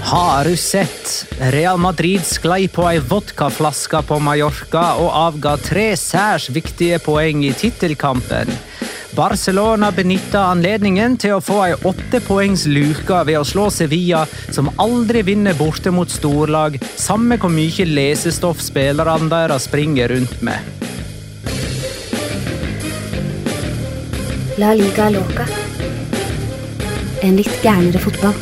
Har du sett? Real Madrid sklei på ei vodkaflaske på Mallorca og avga 3 særs viktige poeng i titelkampen. Barcelona benyttet anledningen til å få ei 8 poengs luka ved å slå Sevilla, som aldri vinner borte mot storlag, samme hvor mye lesestoff spillerne deres springer rundt med. La Liga Loca. En litt gærnere fotball.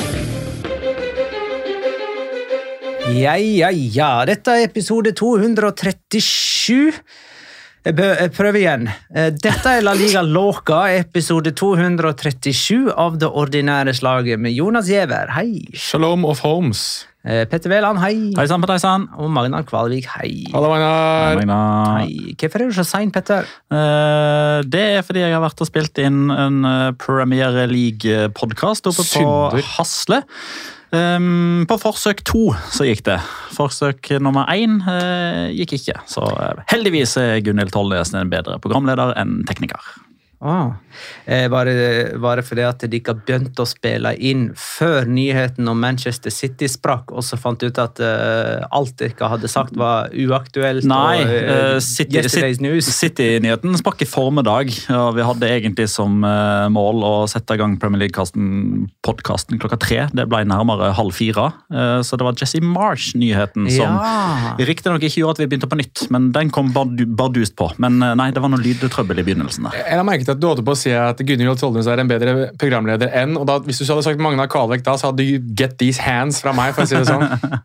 Ja. Dette er episode 237. Jeg prøver igjen. Dette er La Liga Loca, episode 237 av det ordinære slaget med Jonas Giæver. Hei. Shalom of Holmes. Petter Veland, hei. Hei sann på deg sann. Og Magnar Kvalvik, hei. Hallo, Magnar. Hei. Hvorfor er du så sein, Petter? Det er fordi jeg har vært og spilt inn en Premier League-podcast oppe på Hasle. På forsøk 2 så gikk det. Forsøk nummer 1 gikk ikke. Så heldigvis er Gunhild Tollnes en bedre programleder enn tekniker. Var det fordi at de ikke begynte å spille inn før nyheten om Manchester City sprakk, og så fant ut at alt de ikke hadde sagt var uaktuelt? Nei, Yesterday's News? City-nyheten sprakk i formiddag, og vi hadde egentlig som mål å sette i gang Premier League-podcasten klokka 3. Det ble nærmere 3:30, så det var Jesse Marsh-nyheten som riktig nok ikke gjorde at vi begynte på nytt, men den kom bardust på. Men nei, det var noe lydtrøbbel i begynnelsen der. Jeg har merket at du holdt på å si at Gunhild Tollnes er en bedre programleder enn, og da, hvis du hadde sagt Magnar Kvalvik da, så hadde du get these hands fra meg, for å si det sånn.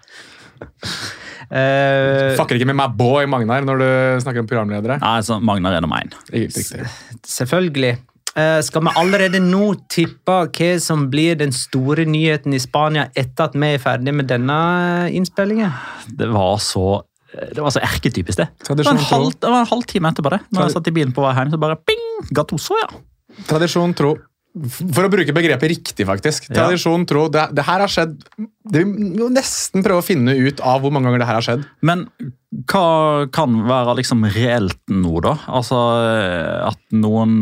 Fucker ikke med my boy Magnar når du snakker om programledere. Nei, så Magnar er nummer 1. Riktig. Selvfølgelig. Skal vi allerede nå tippe hva som blir den store nyheten i Spania etter at vi er ferdig med denne innspillingen? Det var så erketypisk det. Det var en halv time etterpå det. Når jeg satt i bilen på vei hjem, så bare ping, Gattuso, ja. Tradisjon tro. For å bruke begrepet riktig, faktisk. Tradisjon tro. Det her har skjedd. Det vil nesten prøve å finne ut av hvor mange ganger det her har skjedd. Men hva kan være liksom reelt nå, da? Altså, at noen...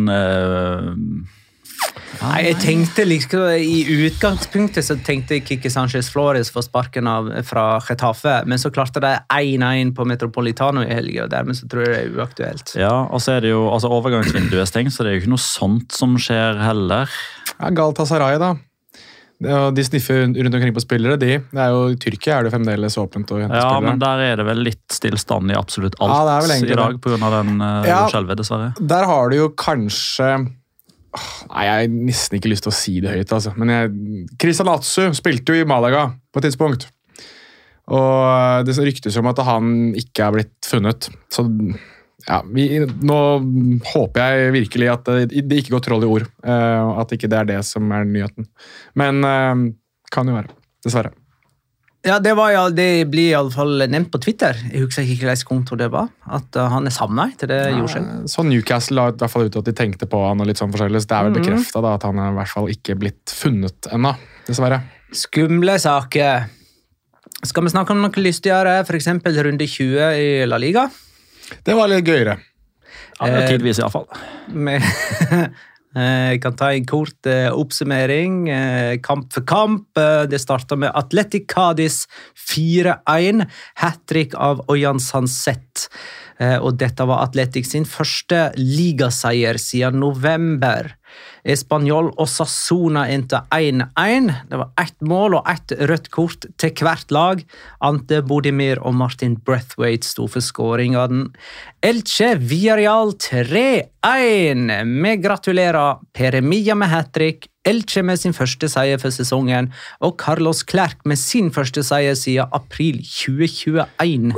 Nei, jeg tenkte liksom, i utgangspunktet så tenkte jeg Kike Sanchez Flores for sparken fra Getafe, men så klarte det 1-1 på Metropolitano i helgen, og dermed så tror jeg det er uaktuelt. Ja, og så er det jo, altså overgangsvinduet er stengt, så det er jo ikke noe sånt som skjer heller. Ja, Galatasaray da. De sniffer rundt omkring på spillere, Det er jo i Tyrkia er det fremdeles åpent å hente spillere. Ja, men der er det vel litt stillstand i absolutt alt i dag, på grunn av den skjelvet, dessverre. Der har du jo kanskje... Nei, jeg har nesten ikke lyst til å si det høyt, altså. Men Christian Atsu spilte jo i Malaga på et tidspunkt. Og det ryktes om at han ikke har blitt funnet. Så ja, nå håper jeg virkelig at det ikke går troll i ord. At ikke det er det som er nyheten. Men kan jo være, dessverre. Ja, det blir i alle fall nevnt på Twitter. Jeg husker ikke hvilken konto det var. At han er savnet til det jordskjelvet. Så Newcastle la i hvert fall ut at de tenkte på han og litt sånn forskjellig. Så det er vel bekreftet da, at han er i hvert fall ikke blitt funnet ennå, dessverre. Skumle saker. Skal vi snakke om noe lystigere? For eksempel runde 20 i La Liga? Det var litt gøyere. Ja, tidvis i hvert fall. Jeg kan ta en kort oppsummering. Kamp for kamp. Det startet med Athletic Cadiz 4-1. Hat-trick av Ojan Sanset. Og dette var Athletic sin første ligaseier siden november. Espanyol og Sassona endte 1-1. Det var 1 mål og 1 rødt kort til hvert lag. Ante Bodimir og Martin Braithwaite sto for skåringen. Elche Villarreal 3-1. Vi gratulerer Peremilla med hat-trick, Elche med sin første seier for sesongen, og Carlos Clerc med sin første seier siden april 2021.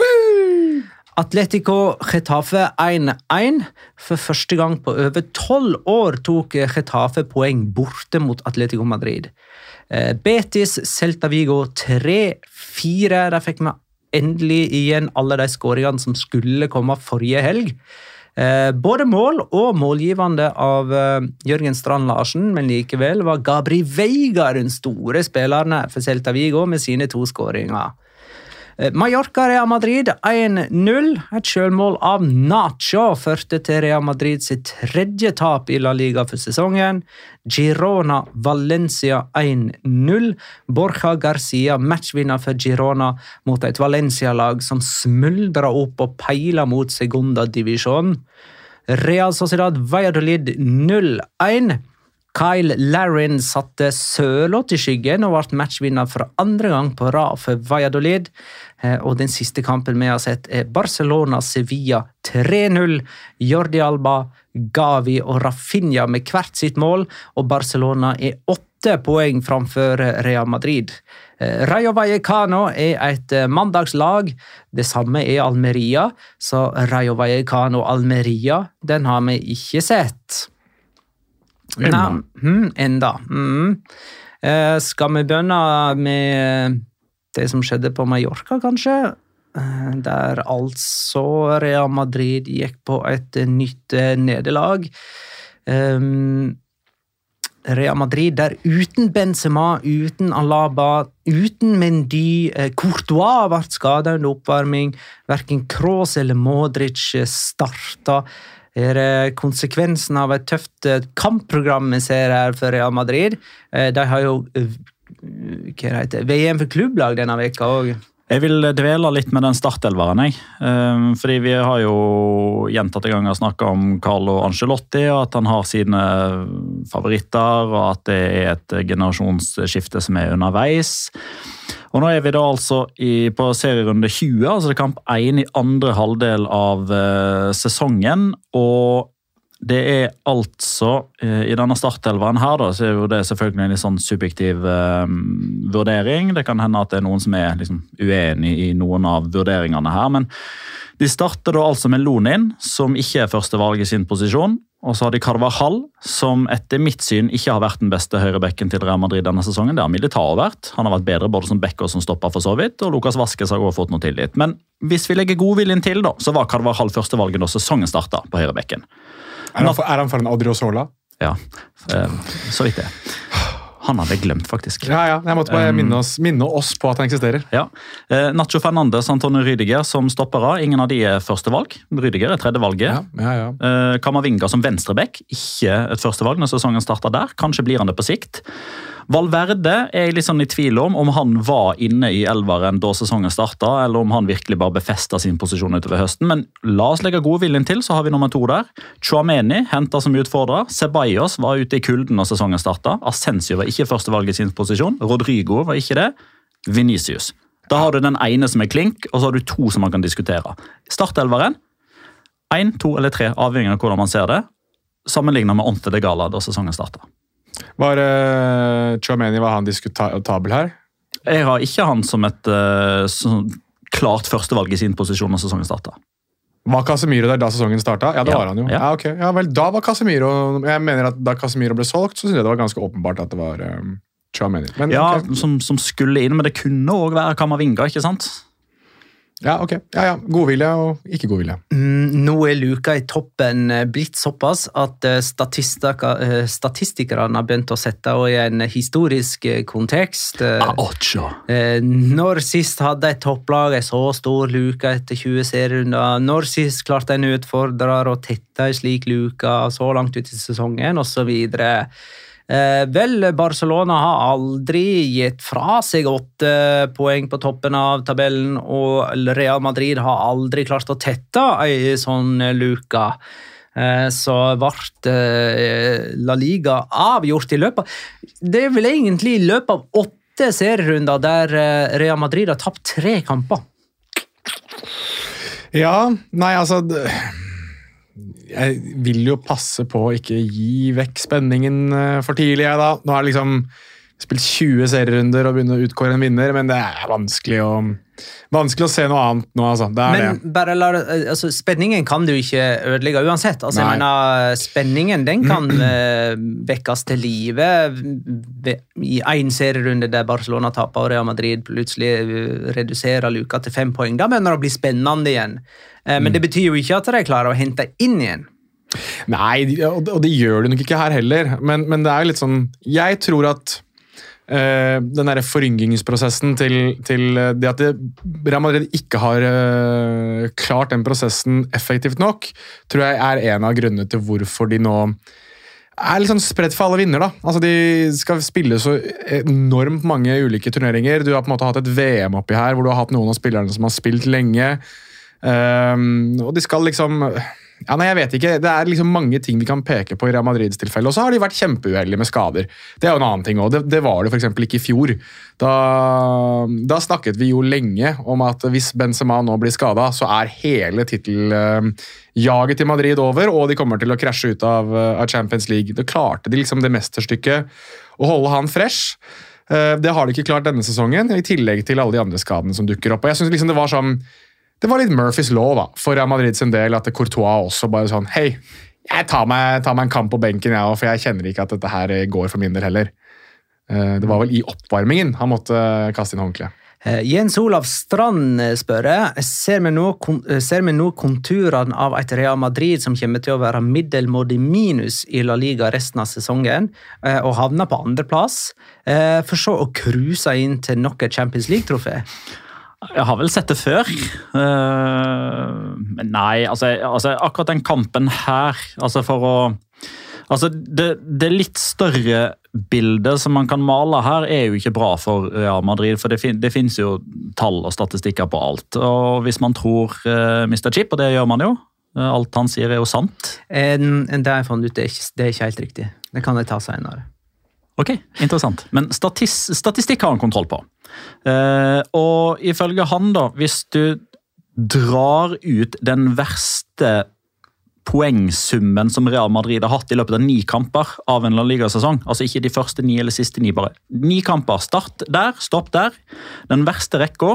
Atletico Getafe 1-1. For første gang på over 12 år tok Getafe poeng borte mot Atletico Madrid. Betis Celta Vigo 3-4. Der fikk vi endelig igjen alle de skåringene som skulle komme forrige helg. Både mål og målgivende av Jørgen Strand Larsen, men likevel var Gabri Veiga den store spilleren for Celta Vigo med sine 2 skåringer. Mallorca-Real Madrid 1-0. Et selvmål av Nacho førte til Real Madrid sitt tredje tap i La Liga for sesongen. Girona-Valencia 1-0. Borja Garcia matchvinner for Girona mot et Valencia-lag som smuldrer opp og peiler mot segunda-divisjon. Real Sociedad Valladolid 0-1. Kyle Larin satte Sørloth i skyggen og ble matchvinner for andre gang på rad for Valladolid. Og den siste kampen vi har sett Barcelona-Sevilla 3-0. Jordi Alba, Gavi og Rafinha med hvert sitt mål, og Barcelona 8 poeng framfor Real Madrid. Rayo Vallecano et mandagslag, det samme Almeria, så Rayo Vallecano-Almeria, den har vi ikke sett. Enda. Skal vi begynne med det som skjedde på Mallorca, kanskje? Der altså Real Madrid gikk på et nytt nederlag. Real Madrid der uten Benzema, uten Alaba, uten Mendy, Courtois ble skadet under oppvarming, hverken Kroos eller Modric starta. Konsekvensen av et tøft kampprogram vi ser her for Real Madrid. De har jo VM for klubblag denne veka også. Jeg vil dvele litt med den startelveren, fordi vi har jo gjentatte ganger snakket om Carlo Ancelotti, og at han har sine favoritter, og at det et generasjonsskifte som underveis. Og nå vi da altså på serierunde 20, altså det kamp 1 i andre halvdel av sesongen, og det altså i denne startelveren her da, så jo det selvfølgelig en litt sånn subjektiv vurdering. Det kan hende at det noen som liksom uenig i noen av vurderingene her, men de starter da altså med Lunin, som ikke første valg i sin posisjon, og så har de Carvajal, som etter mitt syn ikke har vært den beste høyrebekken til Real Madrid denne sesongen. Det har Militao vært. Han har vært bedre både som bekk og som stopper for så vidt, og Lucas Vázquez har også fått noe tillit. Men hvis vi legger godviljen til da, så var Carvajal første valget da sesongen startet på høyrebekken. Er han for en Odriozola? Ja, så vidt det. Han hadde glemt faktisk. Ja, jeg måtte bare minne oss på at han eksisterer. Ja. Nacho Fernandes, Antonio Rüdiger som stoppere. Ingen av de første valg. Rüdiger tredje valget. Ja. Kamavinga som venstrebekk. Ikke et første valg når sesongen starter der. Kanskje blir han det på sikt. Valverde jeg litt sånn i tvil om han var inne i elveren da sesongen startet, eller om han virkelig bare befestet sin posisjon utover høsten. Men la oss legge godviljen til, så har vi nummer 2 der. Chouameni hentet som utfordrer. Ceballos var ute i kulden når sesongen startet. Asensio var ikke første valg i sin posisjon. Rodrigo var ikke det. Vinicius. Da har du den ene som klink, og så har du 2 som man kan diskutere. Startelveren, 1, 2 eller 3, avhengig av hvordan man ser det, sammenlignet med Onte de Gala da sesongen startet. Var Chouameni var han diskutabel her? Jeg har ikke han som et klart førstevalg i sin posisjon når sesongen startet. Var Casemiro der da sesongen startet? Ja, det var han jo. Ja. Ok. Ja, vel, da var Casemiro. Jeg mener at da Casemiro ble solgt, så synes jeg det var ganske åpenbart at det var Chouameni. Men, ja, okay. som skulle inn, men det kunne også være Kamavinga, ikke sant? Ja, ok. Ja. Godvilje og ikke godvilje. Nå luka i toppen blitt såpass at statistikerne har begynt å sette i en historisk kontekst. Når sist hadde et topplag en så stor luka etter 20 serierunder? Når sist klarte en utfordrer å tette en slik luka så langt ut i sesongen, og så videre. Vel, Barcelona har aldri gitt fra seg 8 poeng på toppen av tabellen, og Real Madrid har aldri klart å tette en sånn luka. Så ble La Liga avgjort i løpet. Det er vel egentlig i løpet av 8 serierunder der Real Madrid har tapt 3 kamper. Ja, nei, altså... Jeg vil jo passe på å ikke gi vekk spenningen for tidlig, jeg da. Nå har jeg liksom spilt 20 serierunder og begynner å utkåre en vinner, men det er vanskelig å se noe annet nå, altså. Men spenningen kan du ikke ødelegge uansett. Altså, jeg mener, spenningen den kan vekkes til live i en serierunde der Barcelona taper og Real Madrid plutselig reduserer luka til 5 poeng. Da begynner det å bli spennende igjen. Men det betyr jo ikke at de klarer å hente inn igjen. Nei, og det gjør du nok ikke her heller. Men det er jo litt sånn, jeg tror at den der foryngingsprosessen til det at Real Madrid ikke har klart den prosessen effektivt nok, tror jeg en av grunnene til hvorfor de nå litt sånn spredt for alle vinner da. Altså de skal spille så enormt mange ulike turneringer. Du har på en måte hatt et VM oppi her, hvor du har hatt noen av spillerne som har spilt lenge. Og de skal liksom... Ja, nei, jeg vet ikke. Det liksom mange ting vi kan peke på i Real Madrids tilfelle, og så har de vært kjempeuheldige med skader. Det jo en annen ting også. Det var det for eksempel ikke i fjor. Da snakket vi jo lenge om at hvis Benzema nå blir skadet, så hele titeljaget til Madrid over, og de kommer til å krasje ut av Champions League. Da klarte de liksom det mesterstykket å holde han fresh. Det har de ikke klart denne sesongen, i tillegg til alle de andre skadene som dukker opp. Og jeg synes liksom det var sånn det var litt Murphys law da, for Real Madrid sin del, at Courtois også bare sånn, hei, jeg tar meg en kamp på benken, for jeg kjenner ikke at dette her går for min del heller. Det var vel i oppvarmingen han måtte kaste inn håndkle. Jens Olav Strand spør, ser vi nå konturene av et Real Madrid som kommer til å være middelmådig minus i La Liga resten av sesongen, og havner på andreplass, for så å kruse inn til nok et Champions League-trofé? Jeg har vel sett det før, men nei, altså akkurat den kampen her, det litt større bildet som man kan male her jo ikke bra for Real Madrid, for det finnes jo tall og statistikker på alt, og hvis man tror Mr. Chip, og det gjør man jo, alt han sier jo sant. Det har jeg funnet ut, det ikke helt riktig. Det kan jeg ta senere. Ok, interessant. Men statistikk har han kontroll på. Og ifølge han da, hvis du drar ut den verste poengsummen som Real Madrid har hatt i løpet av 9 kamper av en La Liga-sesong, altså ikke de første 9 eller siste 9, bare 9 kamper, start der, stopp der, den verste rekka.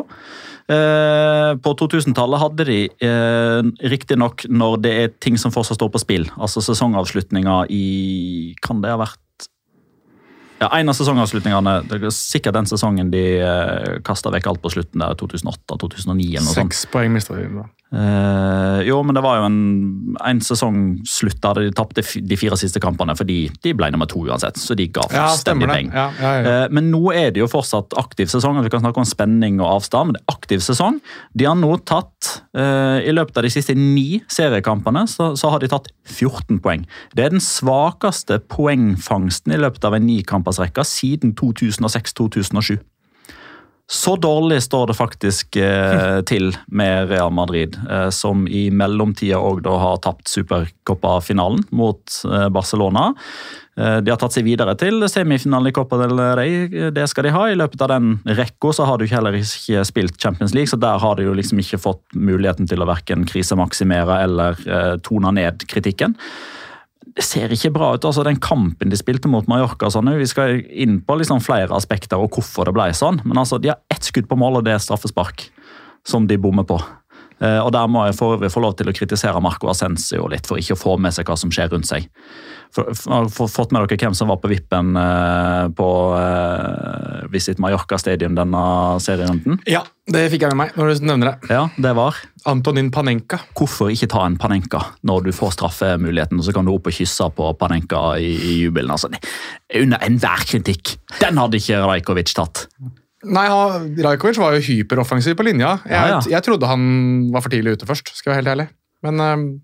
På 2000-tallet hadde de riktig nok når det ting som fortsatt står på spill, altså sesongavslutninger i, kan det ha vært ja, en av sesongavslutningene, det sikkert den sesongen de kastet vekk alt på slutten der, 2008-2009 eller noe sånt. 6 poeng mistet de da. Jo, men det var jo en sesongslutt der de tappte de 4 siste kampene, fordi de ble nummer 2 uansett, så de ga fullstendig peng. Ja. Men nå det jo fortsatt aktiv sesong, vi kan snakke om spenning og avstand, men det aktiv sesong. De har nå tatt, i løpet av de siste 9 seriekampene, så har de tatt 14 poeng. Det den svakeste poengfangsten i løpet av en 9-kampersrekka siden 2006-2007. Så dårlig står det faktisk til med Real Madrid, som i mellomtida også da har tapt Supercopa-finalen mot Barcelona. De har tatt seg videre til semifinalen i Copa del Rey, det skal de ha. I løpet av den rekka så har du heller ikke spilt Champions League, så der har de jo liksom ikke fått muligheten til å hverken krisemaksimere eller tone ned kritikken. Det ser ikke bra ut, altså den kampen de spilte mot Mallorca, sånn, vi skal inn på liksom flere aspekter og hvorfor det ble sånn, men altså de har 1 skudd på mål og det straffespark som de bommer på. Og der må jeg få lov til å kritisere Marco Asensio litt for ikke å få med seg hva som skjer rundt seg. Fått med dere hvem som var på vippen på Visit Mallorca Stadium denne serierunden? Ja, det fikk jeg med meg når du nevner det. Ja, det var Antonin Panenka. Hvorfor ikke ta en Panenka når du får straffemuligheten, og så kan du opp og kysse på Panenka i jubelen? Altså, under enhver kritikk. Den hadde ikke Rajkovic tatt. Nei, Rajkovic var jo hyperoffensiv på linja. Jeg trodde han var for tidlig ute først, skal jeg være helt ærlig. Men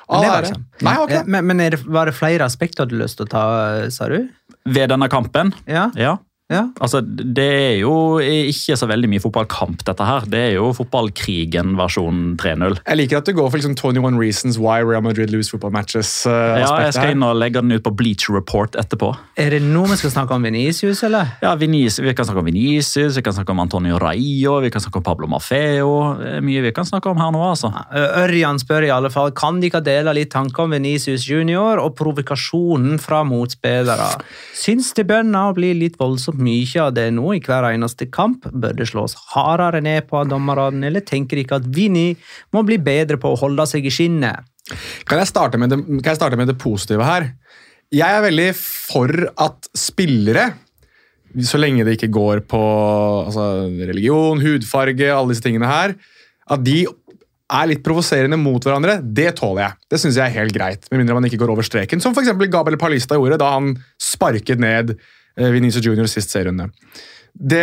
var det flere aspekter du hadde lyst til å ta, sa du? Ved denne kampen? Ja. Altså, det jo ikke så veldig mye fotballkamp dette her. Det jo fotballkrigen versjon 3-0. Jeg liker at du går for liksom 21 reasons why Real Madrid lose football matches. Ja, jeg skal inn og legge den ut på Bleacher Report etterpå. Det noe vi skal snakke om Vinicius, eller? Ja, vi kan snakke om Vinicius, vi kan snakke om Antonio Raio, vi kan snakke om Pablo Maffeo. Mye vi kan snakke om her nå, altså. Ørjan spør i alle fall, kan de ikke dele litt tanker om Vinicius Junior og provokasjonen fra motspillere? Syns det bønner å bli litt voldsomt mye av det nå i hver eneste kamp? Bør det slås hardere ned på dommerne, eller tenker ikke at Vinny må bli bedre på å holde seg i skinnet? Kan jeg starte med det positive her? Jeg veldig for at spillere, så lenge det ikke går på religion, hudfarge, alle disse tingene her, at de litt provoserende mot hverandre, det tåler jeg. Det synes jeg helt greit, med mindre man ikke går over streken, som for eksempel Gabriel Paulista gjorde da han sparket ned Vinicius Junior sist serierunde. Det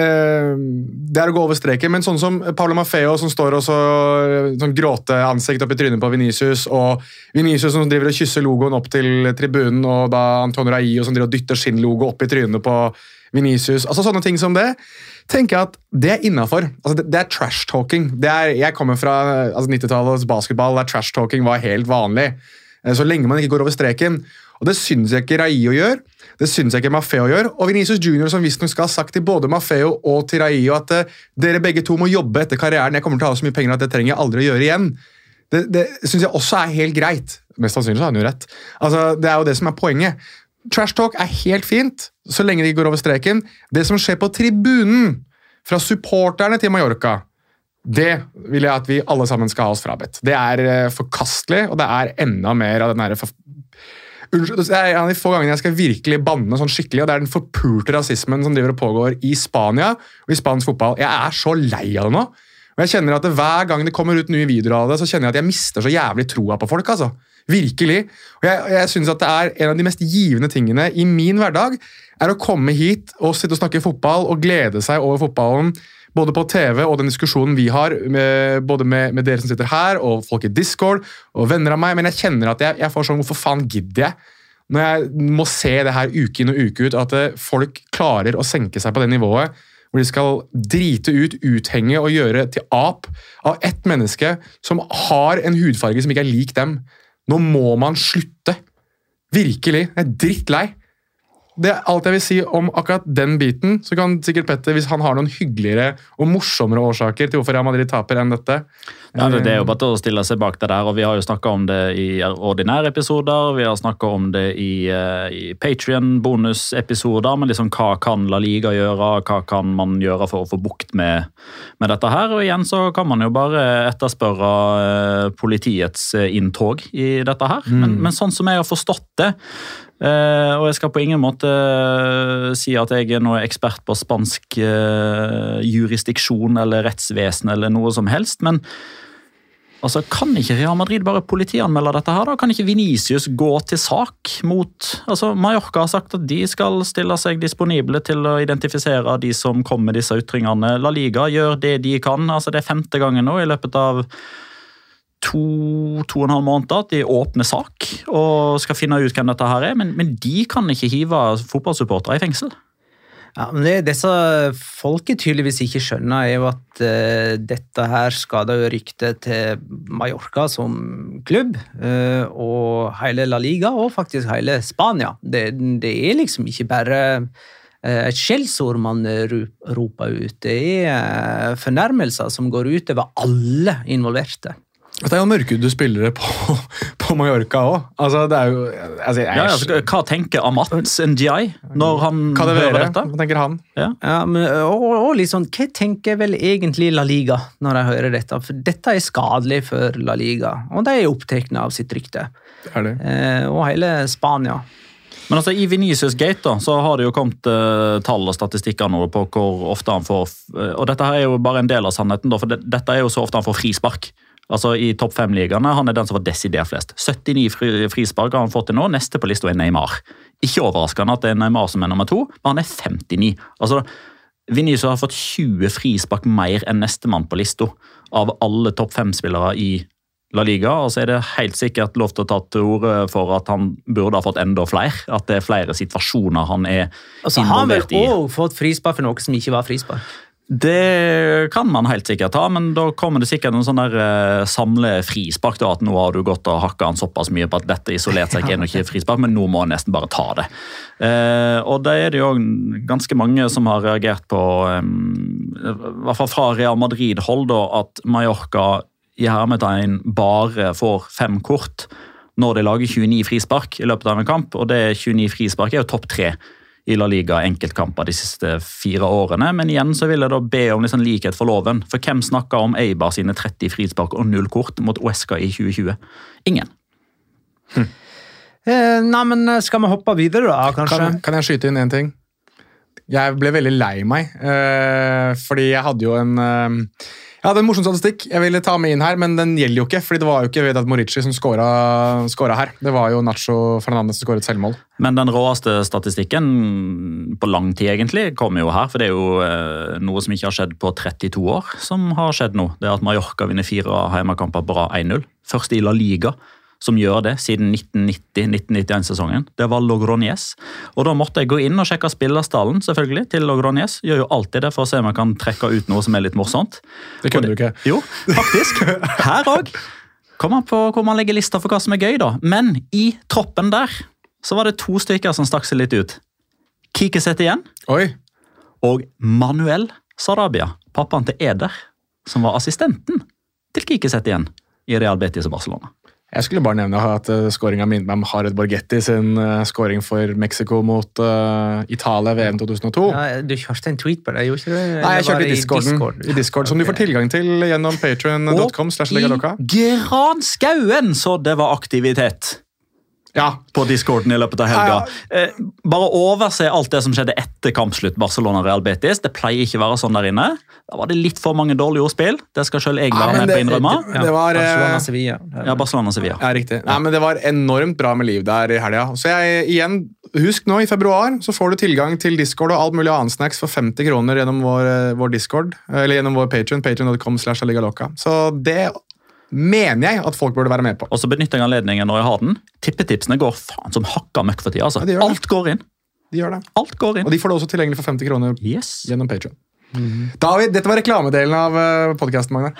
er å gå over streken, men sånn som Paulo Maffeo som står og sånn gråteansikt opp i trynet på Vinicius, og Vinicius som driver og kysser logoen opp til tribunen, og da Antonio Raillo som driver og dytter sin logo opp i trynet på Vinicius, altså sånne ting som det, tenker jeg at det er innenfor. Altså det er trash-talking. Jeg kommer fra 90-tallets basketball, der trash-talking var helt vanlig, så lenge man ikke går over streken. Og det synes jeg ikke Raillo gjør, det synes jeg ikke Maffeo gjør, og Vinicius Junior som visst nok skal ha sagt til både Maffeo og til Raillo at dere begge to må jobbe etter karrieren, jeg kommer til å ha så mye penger at det trenger jeg aldri å gjøre igjen. Det synes jeg også er helt greit. Mest sannsynlig så har han jo rett. Altså, det er jo det som er poenget. Trash talk er helt fint, så lenge de går over streken. Det som skjer på tribunen, fra supporterne til Mallorca, det vil jeg at vi alle sammen skal ha oss frabedt. Det er forkastelig, og det er enda mer av den her det er en av de få gangene jeg skal virkelig banne sånn skikkelig, og det er den forpulte rasismen som driver og pågår i Spania og i spansk fotball. Jeg er så lei av det nå, og jeg kjenner at hver gang det kommer ut nye videoer av det, så kjenner jeg at jeg mister så jævlig troa på folk, altså. Virkelig. Og jeg synes at det er en av de mest givende tingene i min hverdag, er å komme hit og sitte og snakke fotball og glede seg over fotballen, både på TV og den diskusjonen vi har, både med dere som sitter her, og folk i Discord, og venner av meg, men jeg kjenner at jeg får sånn, hvorfor faen gidder jeg? Når jeg må se det her uke inn og uke ut, at folk klarer å senke seg på det nivået, hvor de skal drite ut, uthenge og gjøre til ap av ett menneske som har en hudfarge som ikke er lik dem. Nå må man slutte. Virkelig. Jeg er drittlei. Det er alt jeg vil si om akkurat den biten, så kan sikkert Petter, hvis han har noen hyggeligere og morsommere årsaker til hvorfor Real Madrid taper enn dette. Ja, det er jo bare å stille seg bak det der, og vi har jo snakket om det i ordinære episoder, vi har snakket om det i Patreon-bonusepisoder, men liksom hva kan La Liga gjøre, hva kan man gjøre for å få bukt med dette her, og igjen så kan man jo bare etterspørre politiets inntog i dette her, men sånn som jeg har forstått det, og jeg skal på ingen måte si at jeg er noe ekspert på spansk jurisdiksjon eller rettsvesen eller noe som helst, men altså, kan ikke Real Madrid bare politianmelde dette her da? Kan ikke Vinicius gå til sak mot, altså Mallorca har sagt at de skal stille seg disponible til å identifisere de som kommer med disse ytringene. La Liga gjør det de kan, altså det er 5. gangen nå i løpet av 2,5 måneder at de åpner sak og skal finne ut hvem dette her er, men de kan ikke hive fotballsupportere i fengsel. Ja, men det disse folket tydeligvis ikke skjønner er jo at dette her skader jo ryktet til Mallorca som klubb, og hele La Liga, og faktisk hele Spania. Det er liksom ikke bare et skjellsord man roper ut, det er fornærmelser som går ut over alle involverte. Det er jo mørkudde spillere på Mallorca også. Altså, det er jo... hva tenker Amat Ndiaye når han hører dette? Hva tenker han? Ja, men, og liksom, hva tenker vel egentlig La Liga når de hører dette? For dette er skadelig for La Liga, og de er opptekne av sitt rykte. Det er det. Og hele Spania. Men altså, i Vinicius Gate da, så har det jo kommet tall og statistikker nå på hvor ofte han får... Og dette her er jo bare en del av sannheten, da, for dette er jo så ofte han får frispark. Altså i topp 5-ligaene, han er den som får desidert flest. 79 frispark har han fått til nå, neste på lista er Neymar. Ikke overraskende at det er Neymar som er nummer 2, men han er 59. Altså, Vinicius har fått 20 frispark mer enn neste mann på lista av alle topp 5-spillere i La Liga, og så er det helt sikkert lov til å ta til ord for at han burde ha fått enda flere, at det er flere situasjoner han er altså, involvert i. Han har vel også fått frispark for noe som ikke var frispark? Det kan man helt sikkert ha, men da kommer det sikkert en sånn der samle frispark da, at nå har du gått og hakket han såpass mye på at dette isolert seg ikke er noe frispark, men nå må han nesten bare ta det. Og da er det jo ganske mange som har reagert på, i hvert fall fra Real Madrid-hold da, at Mallorca i hermetegn bare får 5 kort når de lager 29 frispark i løpet av en kamp, og det 29 frispark er jo topp 3 i La Liga enkeltkamper de siste 4 årene, men igjen så vil jeg da be om liksom likhet for loven, for hvem snakker om Eibar sine 30 frispark og 0 kort mot Huesca i 2020? Ingen. Nei, men skal vi hoppe videre da, kanskje? Kan jeg skyte inn en ting? Jeg ble veldig lei meg, fordi jeg hadde jo Ja, det er en morsom statistikk. Jeg ville ta med inn her, men den gjelder jo ikke, fordi det var jo ikke Vedat Morici som skåret her. Det var jo Nacho Fernandes som skåret selvmål. Men den råeste statistikken på lang tid egentlig kommer jo her, for det er jo noe som ikke har skjedd på 32 år, som har skjedd nå. Det er at Mallorca vinner 4 heimekamper bra 1-0. Først i La Liga, som gjør det siden 1990-1991-sesongen. Det var Logroñés. Og da måtte jeg gå inn og sjekke spillerstallen, selvfølgelig, til Logroñés. Gjør jo alltid det for å se om jeg kan trekke ut noe som er litt morsomt. Det kunne du ikke. Jo, faktisk. Her også. Kommer man på hvor man legger lista for hva som er gøy da. Men i troppen der, så var det 2 stykker som stakk seg litt ut. Quique Setién. Oi. Og Manuel Sarabia, pappaen til Eder, som var assistenten til Quique Setién i Real Betis og Barcelona. Jeg skulle bare nevne at skåringen min med Jared Borghetti sin skåring for Mexico mot Italia VM 2002. Ja, du kjørte en tweet på det, gjorde ikke du? Nei, jeg kjørte i Discord, som du får tilgang til gjennom patreon.com/legaloka. Og i Granskauen, så det var aktivitet. Ja. På Discorden i løpet av helga. Bare overse alt det som skjedde etter kampslutt Barcelona-Real Betis. Det pleier ikke å være sånn der inne. Da var det litt for mange dårlige ordspill. Det skal selv jeg være med på å innrømme. Det var Barcelona-Sevilla. Ja, Barcelona-Sevilla. Ja, riktig. Nei, men det var enormt bra med liv der i helga. Så igjen, husk nå i februar, så får du tilgang til Discord og alt mulig annen snacks for 50 kroner gjennom vår Discord, eller gjennom vår Patreon, patreon.com/legaloka. Så det mener jeg at folk burde være med på. Og så benytter jeg anledningen når jeg har den. Tippetipsene går faen som hakka møkk for tida. Altså. Ja, alt går inn. De gjør det. Alt går inn. Og de får det også tilgjengelig for 50 kroner gjennom Patreon. Mm-hmm. Dette var reklamedelen av podcasten, Magnar.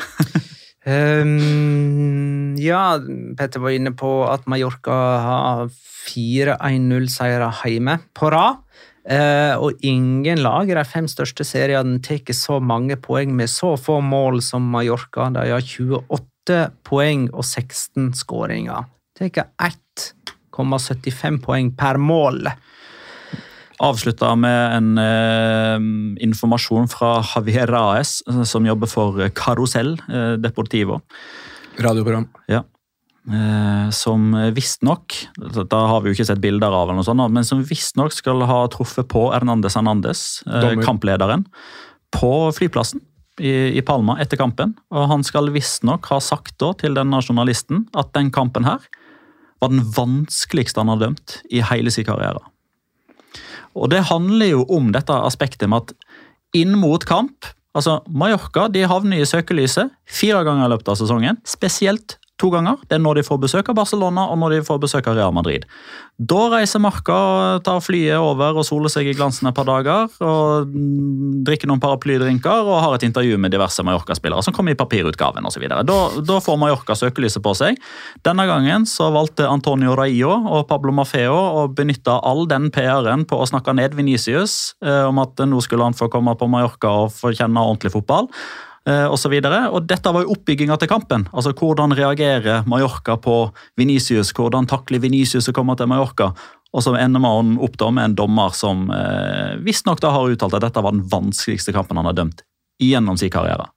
Ja, Petter var inne på at Mallorca har 4-1-0-seiere hjemme på rad. Og ingen lag i de 5 største seriene tar så mange poeng med så få mål som Mallorca. De har 28 poeng og 16 skåringer. Det er 1,75 poeng per mål. Avsluttet med en informasjon fra Javier Raes, som jobber for Carrusel Deportivo. Radioprogram. Ja. Som visstnok, da har vi jo ikke sett bilder av eller noe sånt, men som visstnok skal ha truffet på Hernandez, kamplederen, på flyplassen i Palma etter kampen, og han skal visstnok ha sagt da til denne journalisten at den kampen her var den vanskeligste han har dømt i hele sin karriere. Og det handler jo om dette aspektet med at inn mot kamp, altså Mallorca, de havner i søkelyset 4 ganger i løpet av sesongen, spesielt 2 ganger. Det er når de får besøk av Barcelona og når de får besøk av Real Madrid. Da reiser Marca, tar flyet over og soler seg i glansen et par dager og drikker noen paraplydrinker og har et intervju med diverse Mallorca-spillere som kommer i papirutgaven og så videre. Da får Mallorca søkelyset på seg. Denne gangen så valgte Antonio Raillo og Pablo Maffeo å benytte all den PR-en på å snakke ned Vinicius om at nå skulle han få komme på Mallorca og få kjenne ordentlig fotball. Og så videre, og dette var jo oppbygginga til kampen. Altså, hvordan reagerer Mallorca på Vinicius, hvordan takler Vinicius å komme til Mallorca, og så ender man opp da med en dommer som visstnok da har uttalt at dette var den vanskeligste kampen han har dømt gjennom sin karriere.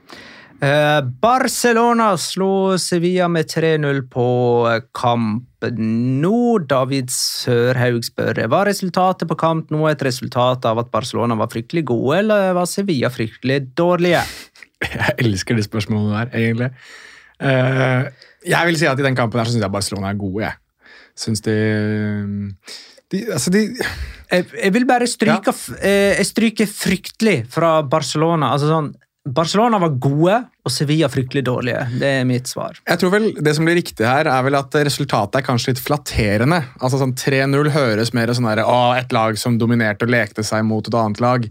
Barcelona slo Sevilla med 3-0 på kamp nå. David Sørhaug spør, var resultatet på kamp nå et resultat av at Barcelona var fryktelig gode, eller var Sevilla fryktelig dårlige? Jeg elsker det spørsmålet der, egentlig. Jeg vil si at i den kampen her så synes jeg Barcelona er gode, jeg. Synes Jeg vil bare stryke, jeg stryker fryktelig fra Barcelona. Altså sånn, Barcelona var gode, og Sevilla fryktelig dårlige. Det er mitt svar. Jeg tror vel, det som blir riktig her, er vel at resultatet er kanskje litt flatterende. Altså sånn 3-0 høres mer sånn der, et lag som dominerte og lekte seg mot et annet lag.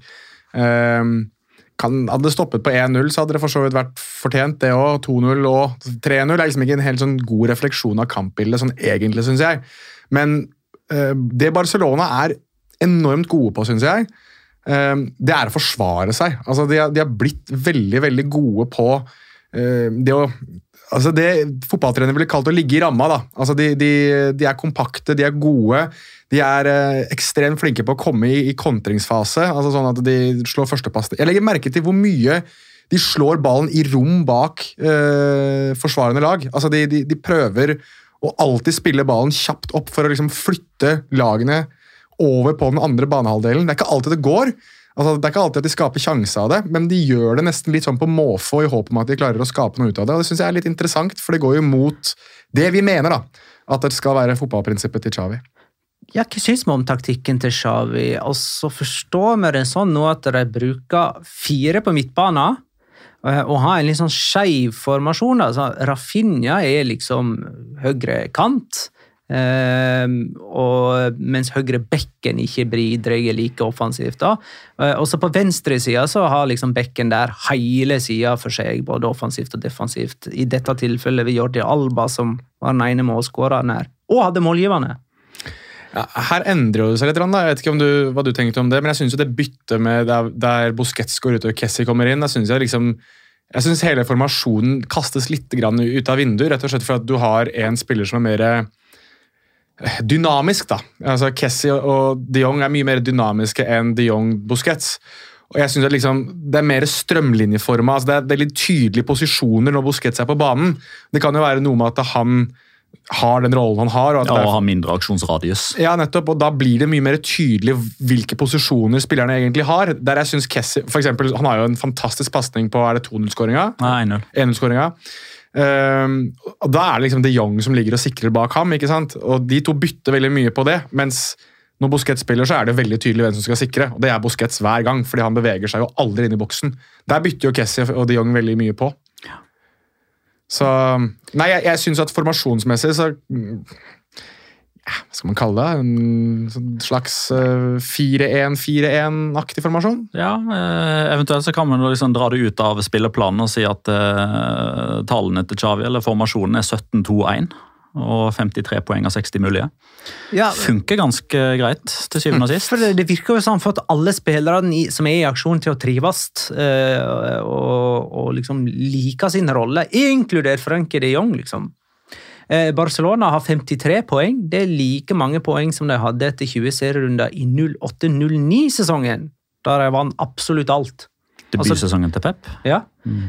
Hadde det stoppet på 1-0, så hadde det for så vidt vært fortjent det også. 2-0 og 3-0 er liksom ikke en helt sånn god refleksjon av kampbildet, sånn egentlig, synes jeg. Men det Barcelona er enormt gode på, synes jeg, det er å forsvare seg. Altså, de har blitt veldig, veldig gode på det å... Altså det fotballtrenere ville kalt å ligge i ramma, da. Altså de er kompakte, de er gode, de er ekstremt flinke på å komme i kontringsfase, altså sånn at de slår førstepass. Jeg legger merke til hvor mye de slår ballen i rom bak forsvarende lag. Altså de prøver å alltid spille ballen kjapt opp for å liksom flytte lagene over på den andre banehalvdelen. Det er ikke alltid det går. Altså, det ikke alltid at de skaper sjanse av det, men de gjør det nesten litt sånn på måfå i håp om at de klarer å skape noe ut av det, og det synes jeg litt interessant, for det går jo mot det vi mener da, at det skal være fotballprinsippet til Xavi. Ja, hva synes vi om taktikken til Xavi? Og så forstår vi det sånn nå at de bruker 4 på midtbanen, og har en litt sånn skeiv formasjon. Altså, Rafinha liksom høyre kant, og mens høyre bekken ikke bidrar like offensivt da. Og så på venstre siden så har liksom bekken der hele siden for seg, både offensivt og defensivt. I dette tilfellet ved Jordi Alba, som var den ene målskåreren her, og hadde målgivende. Ja, her endrer det seg litt, da. Jeg vet ikke hva du tenkte om det, men jeg synes jo det byttet med der Busquets går ut og Kessie kommer inn, jeg synes hele formasjonen kastes litt grann ut av vinduet, rett og slett for at du har en spiller som mer dynamisk da. Altså Kessie og De Jong mye mer dynamiske enn De Jong Busquets. Og jeg synes at det mer strømlinjeforma, altså det veldig tydelige posisjoner når Busquets på banen. Det kan jo være noe med at han har den rollen han har. Og har mindre aksjonsradius. Ja, nettopp, og da blir det mye mer tydelig hvilke posisjoner spillerne egentlig har. Der jeg synes Kessie, for eksempel, han har jo en fantastisk passning på, det 2-0-skåringa? Nei, 1-0. 1-0-skåringa. Og da det De Jong som ligger og sikrer bak ham, ikke sant? Og de to bytter veldig mye på det, mens når Busquets spiller så det veldig tydelig hvem som skal sikre, og det Busquets hver gang, fordi han beveger seg jo aldri inn i boksen. Der bytter jo Kessie og De Jong veldig mye på. Så, nei, jeg synes at formasjonsmessig så, hva skal man kalle det? En slags 4-1-4-1-aktig formasjon? Ja, eventuelt så kan man dra det ut av spilleplanen og si at tallene til Xavi, eller formasjonen 17-2-1, og 53 poeng av 60 mulige. Ja, funker ganske greit til syvende og sist. For det virker jo sånn for at alle spillere som i aksjon til å trives og liksom liker sin rolle, inkludert Frenkie de Jong liksom. Barcelona har 53 poeng. Det like mange poeng som de hadde etter 20 serierunder i 08-09-sesongen, der de vant absolutt alt. Debutsesongen til Pep? Ja.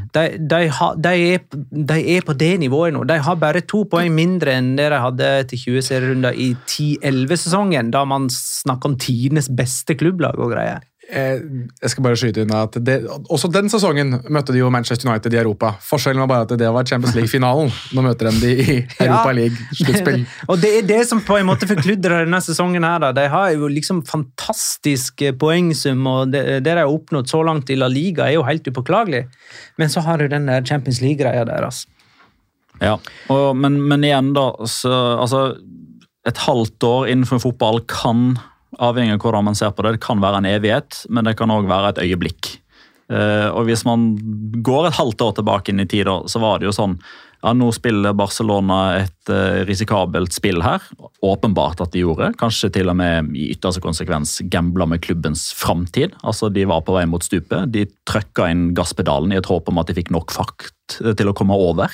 De på det nivået nå. De har bare 2 poeng mindre enn det de hadde til 20 serierunder i 10-11-sesongen, da man snakker om tidenes beste klubblag og greier. Jeg skal bare skyte inn at også den sesongen møtte de jo Manchester United i Europa. Forskjellen var bare at det var Champions League-finalen. Nå møter de i Europa League-sluttspill. Og det det som på en måte forkludrer denne sesongen her. Da. De har jo liksom fantastisk poengsum, og det de har oppnådd så langt i La Liga jo helt upåklagelig. Men så har du den der Champions League-greia deres. Ja, men igjen da, så, altså, et halvt år innenfor fotball kan avhengig av hvordan man ser på det. Det kan være en evighet, men det kan også være et øyeblikk. Og hvis man går et halvt år tilbake inn i tid, så var det jo sånn, ja, nå spiller Barcelona et risikabelt spill her. Åpenbart at de gjorde. Kanskje til og med i ytterste konsekvens gamblet med klubbens fremtid. Altså, de var på vei mot stupet. De trykket inn gasspedalen i et håp om at de fikk nok fart til å komme over.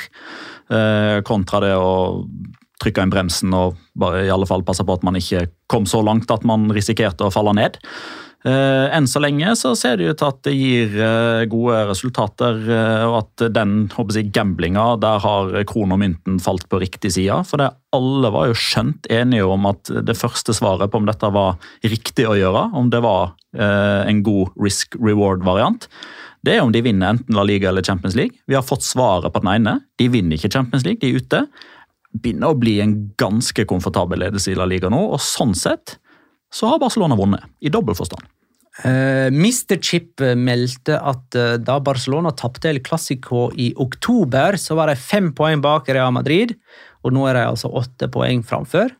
Kontra det å trykke inn bremsen og bare i alle fall passe på at man ikke kom så langt at man risikerte å falle ned. Enn så lenge så ser det ut til at det gir gode resultater, og at den gamblinga, der har kronen og mynten falt på riktig side. For alle var jo skjønt enige om at det første svaret på om dette var riktig å gjøre, om det var en god risk-reward-variant, det om de vinner enten La Liga eller Champions League. Vi har fått svaret på den ene. De vinner ikke Champions League, de ute. Begynner å bli en ganske komfortabel ledelse i La Liga nå, og sånn sett så har Barcelona vunnet, i dobbelt forstand. Mr. Chip meldte at da Barcelona tappte El Clasico i oktober, så var det 5 poeng bak Real Madrid, og nå de altså 8 poeng framfor.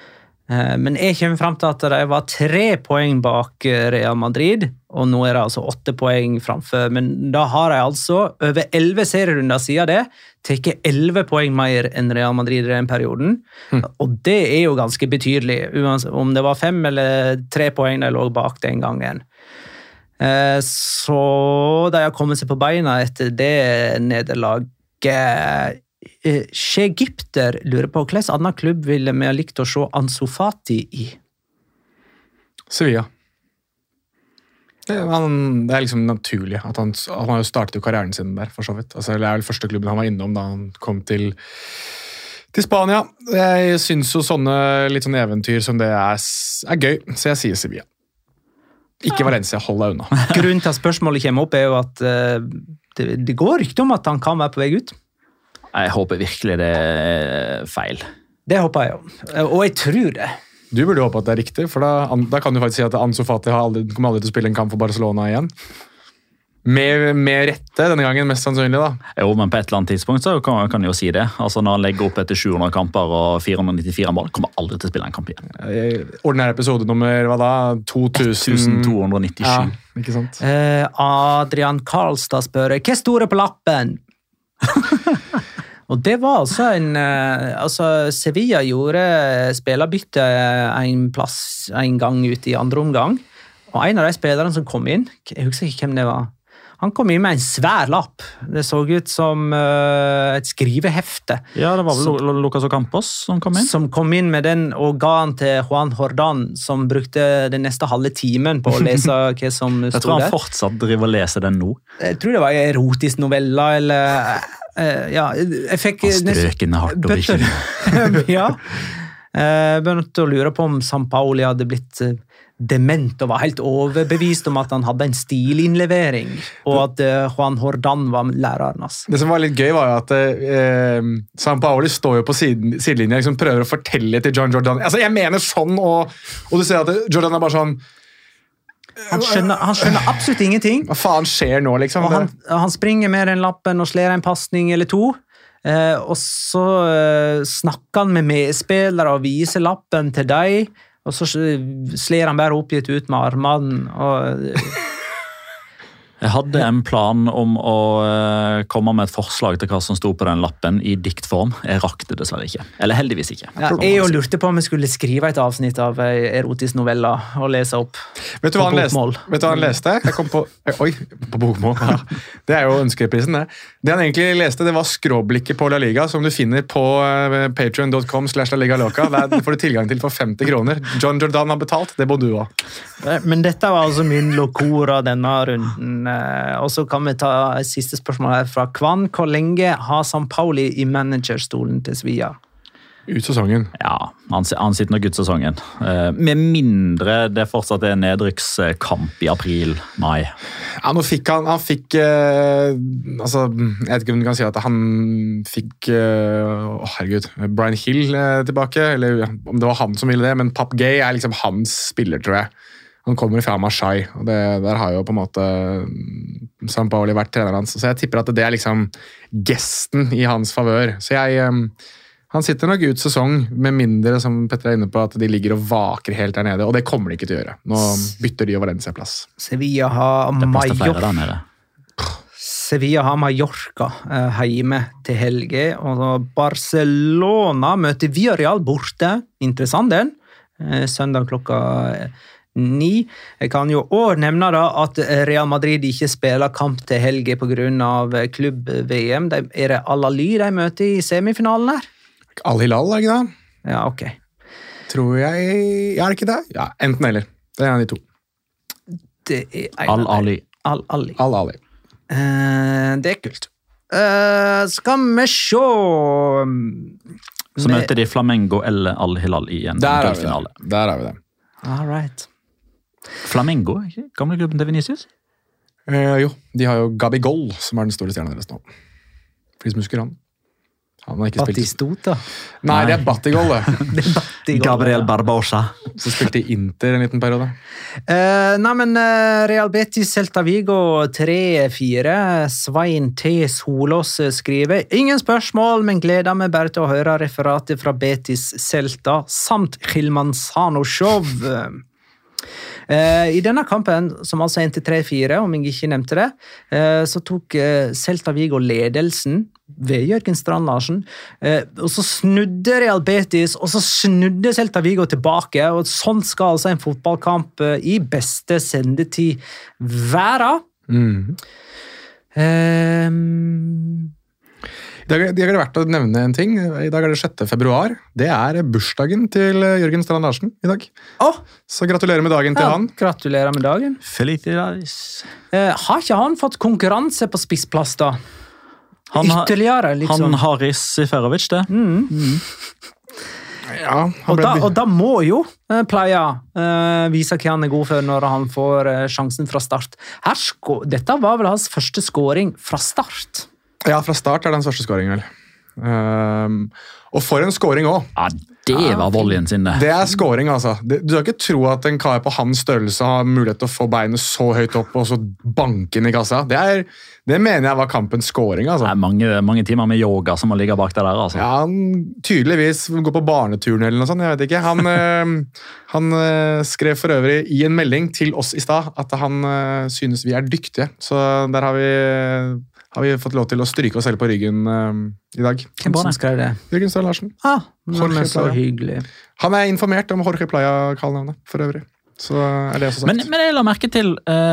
Men jeg kommer frem til at de var 3 poeng bak Real Madrid, og nå det altså 8 poeng framfor. Men da har de altså over 11 serierunder siden det, tatt 11 poeng mer enn Real Madrid i den perioden. Og det jo ganske betydelig, om det var 5 eller 3 poeng de lå bak den gangen. Så de har kommet seg på beina etter det nederlaget. Egypter lurer på hvilken annen klubb ville vi ha likt å se Ansu Fati i? Sevilla. Det liksom naturlig at han har jo startet karrieren sin der, for så vidt. Altså, det vel første klubben han var innom da han kom til Spania. Jeg synes jo litt sånne eventyr som det er gøy, så jeg sier Sevilla. Ikke Valencia, hold deg unna. Grunnen til at spørsmålet kommer opp jo at det går rykte om at han kan være på vei ut. Jeg håper virkelig det er feil. Det håper jeg jo, og jeg tror det. Du burde håpe at det er riktig, for da kan du faktisk si at Ansu Fati kommer aldri til å spille en kamp for Barcelona igjen. Med rette denne gangen, mest sannsynlig da. Jo, men på et eller annet tidspunkt så kan jeg jo si det. Altså når han legger opp etter 700 kamper og 494 mål, kommer aldri til å spille en kamp igjen. Ordinær episode nummer, hva da? 2297. Ja, ikke sant? Adrian Karlstad spør, hva står det på lappen? Og det var altså Sevilla gjorde spillerbytte en gang ut i andre omgang, og en av de spillerne som kom inn, jeg husker ikke hvem det var, han kom inn med en svær lapp. Det så ut som et skrivehefte. Ja, det var vel Lucas Ocampos som kom inn. Som kom inn med den og ga han til Juan Jordan, som brukte den neste halve timen på å lese hva som stod der. Jeg tror han fortsatt driver og leser den nå. Jeg tror det var en erotisk novella, eller... ja, jeg fikk... Strøkende hardt og ikke. Ja. Jeg begynte å lure på om San Pauli hadde blitt... dement og var helt overbevist om at han hadde en stilinnlevering, og at Juan Jordan var læreren hans. Det som var litt gøy var jo at San Paoli står jo på sidelinjen liksom prøver å fortelle til John Jordan. Altså, jeg mener sånn, og du ser at Jordan er bare sånn... Han skjønner absolutt ingenting. Hva faen skjer nå, liksom? Og han springer med den lappen og slår en passning eller to, og så snakker han med medspillere og viser lappen til deg, og så sler han bare oppgitt ut med armene. Jeg hadde en plan om å komme med et forslag til hva som stod på den lappen i diktform. Jeg rakk det dessverre ikke. Eller heldigvis ikke. Ja, jeg lurte på om jeg skulle skrive et avsnitt av erotisk novella og lese opp. Vet du hva han leste? Jeg kom på... Oi, på bokmål. Ja. Det er jo ønskeprisen, det. Det han egentlig leste, det var skråblikket på La Liga, som du finner på patreon.com/LaLigaLoca. Der får du tilgang til for 50 kroner. John Jordan har betalt, det må du også. Men dette var altså min lokora denne runden. Og så kan vi ta et siste spørsmål her fra Kvann. Hvor lenge har San Pauli i managerstolen til Sevilla? Ut sesongen. Ja, han sitter nok ut sesongen. Med mindre det fortsatt er nedrykkskamp i april-mai. Ja, nå fikk han fikk altså, jeg vet ikke om du kan si at han fikk herregud, Brian Hill tilbake, eller om det var han som ville det, men Pap Gay er liksom hans spiller, tror jeg. Han kommer fra Marseille, og der har jo på en måte San Paoli vært treneren hans. Så jeg tipper at det er liksom gesten i hans favør. Så han sitter nok ut sesong, med mindre, som Petter er inne på, at de ligger og vaker helt der nede, og det kommer de ikke til å gjøre. Nå bytter de jo Valencia-plass. Sevilla har Mallorca hjemme til helge, og Barcelona møter Villarreal borte. Interessant den. Søndag klokka 9. Jeg kan jo også nevne da at Real Madrid ikke spiller kamp til helge på grunn av klubb-VM. Er det Al-Ali de møter i semifinalen her? Al-Hilal, er ikke det? Ja, ok. Tror jeg... Ja, er det ikke det? Ja, enten eller. Det er en av de to. Det er Al-Ali. Al-Ali. Det er kult. Skal vi se... Så møter de Flamengo eller Al-Hilal i en gullfinale. Der er vi det. All right. Flamengo, ikke? Gamle klubben til Vinicius? Jo, de har jo Gabigol, som er den store stjernen deres nå. For de som husker han. Han har ikke spilt. Batistota? Nei, det er Batigol, det. Det er Batigol. Gabriel Barbosa. Så spilte i Inter en liten periode. Real Betis Celta Vigo 3-4. Svein T. Solås skriver ingen spørsmål, men gleder meg bare til å høre referatet fra Betis Celta samt Khilmansano Show. I denne kampen, som altså endte 3-4, om jeg ikke nevnte det, så tok Celta Vigo ledelsen ved Jørgen Strand Larsen, og så snudde Real Betis, og så snudde Celta Vigo tilbake, og sånn skal altså en fotballkamp i beste sendetid være. I dag er det verdt å nevne en ting. I dag er det 6. februar. Det er bursdagen til Jørgen Strand Larsen i dag. Så gratulerer med dagen til han. Gratulerer med dagen. Felicidades. Har ikke han fått konkurranse på spissplass da? Ytterligere, liksom. Han Haris Seferovic, det. Ja, Og da må jo Playa vise hva han god for når han får sjansen fra start. Dette var vel hans første scoring fra start. Ja, fra start den største scoringen, vel. Og for en scoring også. Ja, det var volden sin det. Det scoring, altså. Du skal ikke tro at en kar på hans størrelse har mulighet til å få beinet så høyt opp og så banke inn i kassa. Det mener jeg var kampens scoring, altså. Det mange timer med yoga som må ligge bak det der, altså. Ja, han tydeligvis går på barneturen eller noe sånt, jeg vet ikke. Han skrev for øvrig i en melding til oss i stad at han synes vi dyktige. Så der har vi fått lov til å stryke oss selv på ryggen i dag. Hvem som skrev det? Jørgen Strand Larsen. Jorge så hyggelig. Han informert om Jorge Playa kallenavnet, for øvrig. Så det også sagt. Men jeg la merke til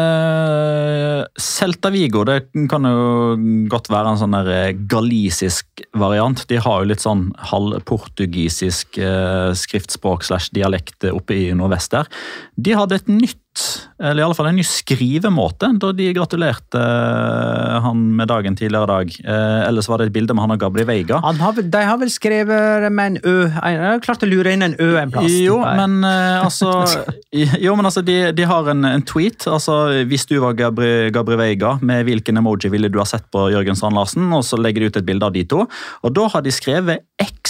Celta Vigo, det kan jo godt være en sånn der galisisk variant. De har jo litt sånn halvportugisisk skriftspråk / dialekt oppe i nordvest der. De hadde et nytt, eller i alle fall en ny skrivemåte, da de gratulerte han med dagen tidligere dag. Ellers var det et bilde med han og Gabri Veiga. De har vel skrevet med en ø. Jeg har klart å lure inn en ø en plass. Jo, men altså de har en tweet. Altså, hvis du var Gabri Veiga, med hvilken emoji ville du ha sett på Jørgen Strand Larsen? Og så legger de ut et bilde av de to. Og da har de skrevet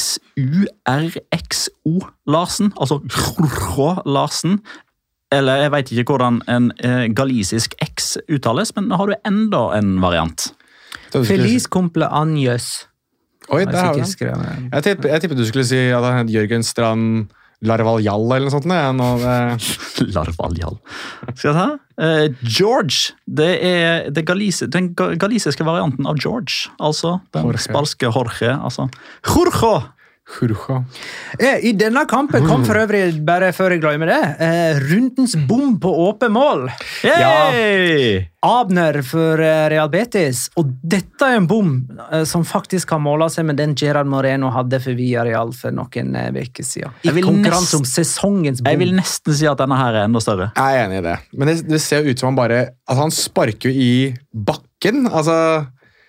XURXO Larsen, altså Larsen. Eller jeg vet ikke hvordan en galisisk X uttales, men har du enda en variant? Feliz cumpleaños. Oi, det har du. Jeg tippet du skulle si at han het Jørgen Strand Larvaljal eller noe sånt. Larvaljal. Skal jeg ta? George, det den galisiske varianten av George. Altså den spanske Jorge. Altså Jorge! I denne kampen kom for øvrig, bare før jeg glemmer det, rundens bom på åpen mål. Abner for Real Betis, og dette en bom som faktisk kan måle seg med den Gerard Moreno hadde for Villarreal for noen veker siden. I konkurranse om sesongens bom. Jeg vil nesten si at denne her enda større. Jeg enig i det, men det ser ut som han bare, han sparker jo i bakken, altså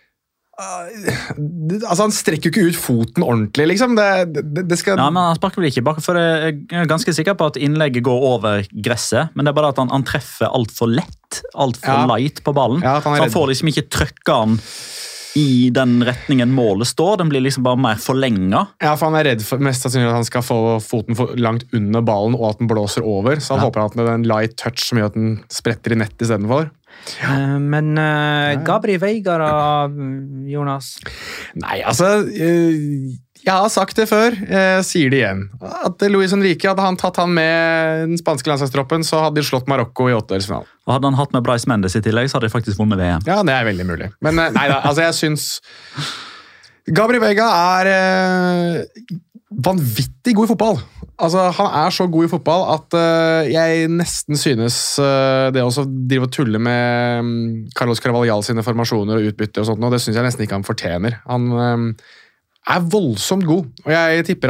han strekker jo ikke ut foten ordentlig, liksom. Det skal... Ja, men han sparker vel ikke bak, for jeg er ganske sikker på at innlegget går over gresset, men det er bare at han treffer alt for lett, alt for light på ballen. Ja, så han får liksom ikke trykket han i den retningen målet står, den blir liksom bare mer forlenget. Ja, for han er redd for mest sannsynlig at han skal få foten for langt under ballen, og at den blåser over, så han håper at det er en light touch som gjør at den spretter i nett i stedet for. Men Gabri Veiga da, Jonas? Nei, altså jeg har sagt det før, jeg sier det igjen, at Luis Enrique, hadde han tatt han med den spanske landslagstroppen, så hadde de slått Marokko i 8-delsfinalen. Og hadde han hatt med Bryce Mendes i tillegg, så hadde de faktisk vunnet VM. Ja, det er veldig mulig. Men nei da, altså jeg synes Gabri Veiga er vanvittig god i fotball. Altså, han er så god i fotball at jeg nesten synes det også driver å tulle med Carlos Carvalhal sine formasjoner og utbytte og sånt, og det synes jeg nesten ikke han fortjener. Han er voldsomt god, og jeg tipper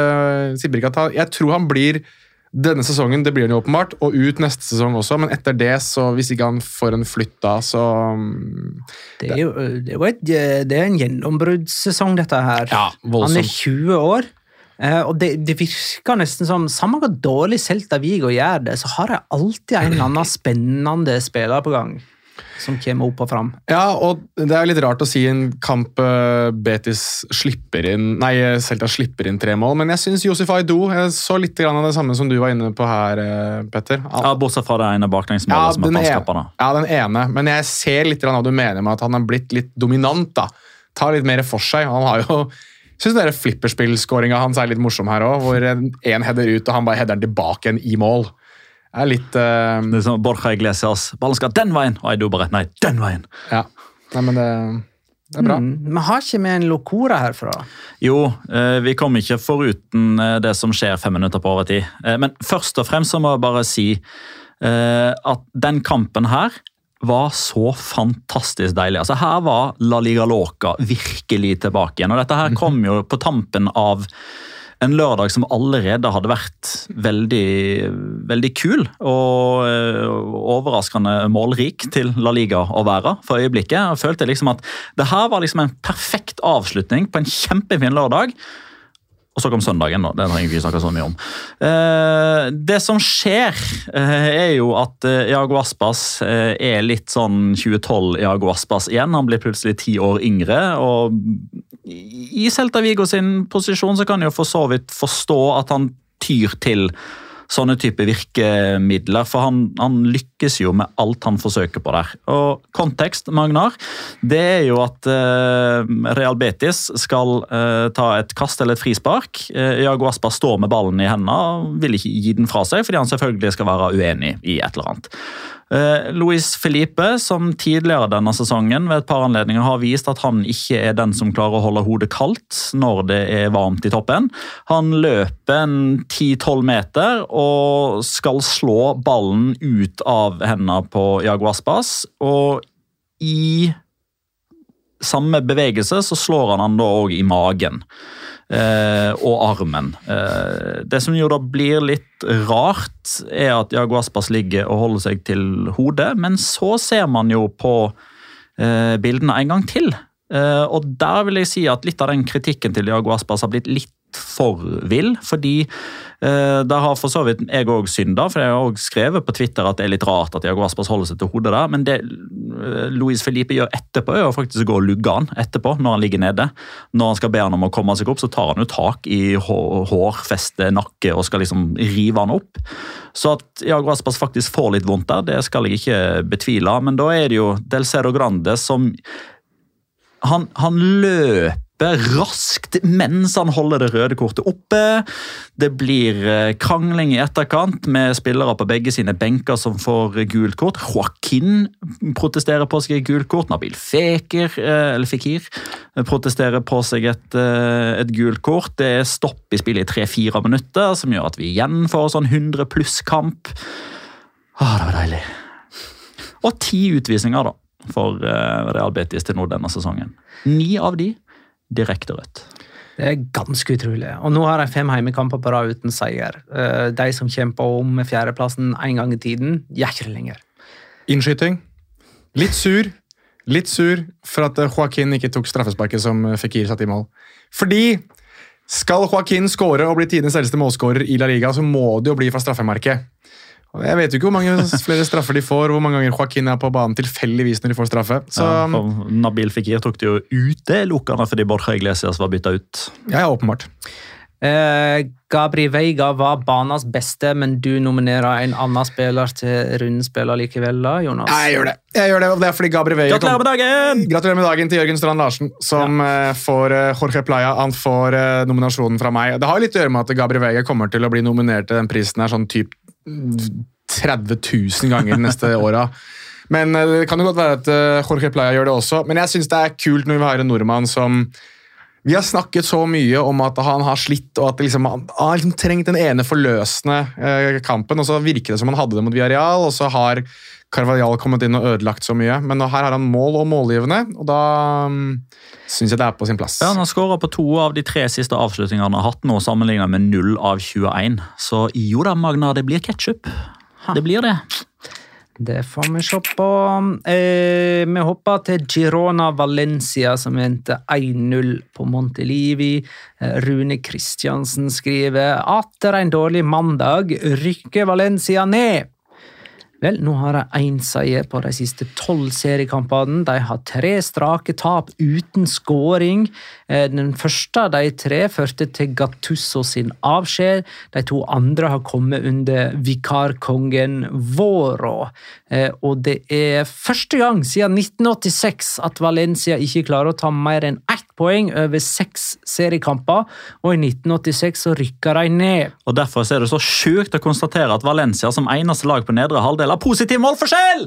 jeg tror han blir denne sesongen, det blir han jo åpenbart, og ut neste sesong også, men etter det, så hvis ikke han får en flytt da, så... Det er en gjennombruddssesong dette her. Ja, voldsomt. Han er 20 år, og det virker nesten som, samme hvor dårlig Celta Vigo gjør det, så har jeg alltid en eller annen spennende spiller på gang, som kommer opp og fram. Ja, og det er litt rart å si en kamp Betis Celta slipper inn 3 mål, men jeg synes Josef Aido så litt grann av det samme som du var inne på her, Petter. Ja, bortsett fra det ene baklengsmålet som han skapet da. Ja, den ene, men jeg ser litt grann hva du mener med at han har blitt litt dominant da. Tar litt mer for seg, han har jo... Jeg synes det flipperspill-skåringen hans er litt morsom her også, hvor en header ut, og han bare header den tilbake igjen i mål. Det er litt... Det er som Borja Iglesias. Ballen skal den veien, og Aido bare, nei, den veien. Ja, nei, men det er bra. Men har ikke vi en Locora herfra? Jo, vi kom ikke foruten det som skjer 5 minutter på overtid. Men først og fremst så må jeg bare si at den kampen her var så fantastisk deilig. Altså her var La Liga Loca virkelig tilbake igjen, og dette her kom jo på tampen av en lørdag som allerede hadde vært veldig, veldig kul og overraskende målrik til La Liga å være for øyeblikket. Jeg følte liksom at det her var liksom en perfekt avslutning på en kjempefin lørdag, Og så kom søndagen, det trenger vi ikke snakke så mye om. Det som skjer jo at Iago Aspas litt sånn 2012 Iago Aspas igjen. Han blir plutselig 10 år yngre, og i Celta Vigo sin posisjon så kan jeg jo for så vidt forstå at han tyr til sånne type virkemidler, for han lykkes jo med alt han forsøker på der. Og kontekst, Magnar, det jo at Real Betis skal ta et kast eller et frispark. Iago Aspas står med ballen i hendene, vil ikke gi den fra seg, fordi han selvfølgelig skal være uenig i et eller annet. Luis Felipe, som tidligere denne sesongen ved et par anledninger har vist at han ikke den som klarer å holde hodet kaldt når det varmt i toppen. Han løper 10-12 meter og skal slå ballen ut av hendene på Iago Aspas, og i samme bevegelse så slår han da også i magen og armen. Det som jo da blir litt rart at Iago Aspas ligger og holder seg til hodet, men så ser man jo på bildene en gang til. Og der vil jeg si at litt av den kritikken til Iago Aspas har blitt litt for vill, fordi der har for så vidt jeg også synda, for jeg har også skrevet på Twitter at det litt rart at Iago Aspas holder seg til hodet der, men det Luis Felipe gjør etterpå å faktisk gå og lugge han etterpå når han ligger nede. Når han skal be han om å komme seg opp, så tar han jo tak i hår, feste, nakke og skal liksom rive han opp. Så at Iago Aspas faktisk får litt vondt der, det skal jeg ikke betvile, men da det jo Del Cerro Grande som han løper raskt mens han holder det røde kortet oppe. Det blir krangling i etterkant med spillere på begge sine benker som får gult kort. Joaquin protesterer på seg et gult kort. Nabil Fekir protesterer på seg et gult kort. Det stopp i spillet i 3-4 minutter, som gjør at vi igjen får sånn 100 pluss kamp. Det var deilig. Og 10 utvisninger da, for Real Betis til nå denne sesongen. 9 av de direkte rødt. Det ganske utrolig. Og nå har de 5 heimekamper på rad uten seier. De som kjemper om 4. plassen en gang i tiden, gjør ikke det lenger. Innskyting. Litt sur for at Joaquin ikke tok straffesparket som Fekir satt i mål. Fordi skal Joaquin skåre og bli tidens eldste målskårer i La Liga, så må det jo bli fra straffemerket. Jeg vet jo ikke hvor mange flere straffer de får, hvor mange ganger Joaquin på banen tilfeldigvis når de får straffe. Så, Nabil Fekir tok det jo utelukkende fordi Borja Iglesias var byttet ut. Ja, åpenbart. Gabri Veiga var banas beste, men du nominerer en annen spiller til rundspiller likevel da, Jonas? Ja, jeg gjør det, og det fordi Gabri Veiga... Gratulerer med dagen til Jørgen Strand Larsen, som får Jorge Playa, han får nominasjonen fra meg. Det har litt å gjøre med at Gabri Veiga kommer til å bli nominert til den prisen her, sånn typ 30 000 ganger neste året. Men det kan jo godt være at Jorge Playa gjør det også. Men jeg synes det kult når vi har en nordmann som... Vi har snakket så mye om at han har slitt, og at han har liksom trengt den ene forløsende kampen, og så virker det som han hadde det mot Villarreal, og så har Carvajal kommet inn og ødelagt så mye. Men her har han mål og målgivende, og da synes jeg det på sin plass. Ja, han har skåret på 2 av de 3 siste avslutningene han har hatt nå, sammenlignet med 0 av 21. Så jo da, Magnar, det blir ketchup. Det blir det. Det får vi se på. Vi hopper til Girona Valencia, som endte 1-0 på Montelivi. Rune Kristiansen skriver: «Atter en dårlig mandag, rykker Valencia ned!» Vel, nå har de 1 seier på de siste 12 seriekampene. De har 3 strake tap uten scoring. Den første av de 3 førte til Gattuso sin avskjed. De 2 andre har kommet under vikarkongen Voro. Og det første gang siden 1986 at Valencia ikke klarer å ta mer enn 1 poeng over 6 seriekamper, og i 1986 så rykker de ned. Og derfor er det så sjukt å konstatere at Valencia som eneste lag på nedre halvdel har positiv målforskjell!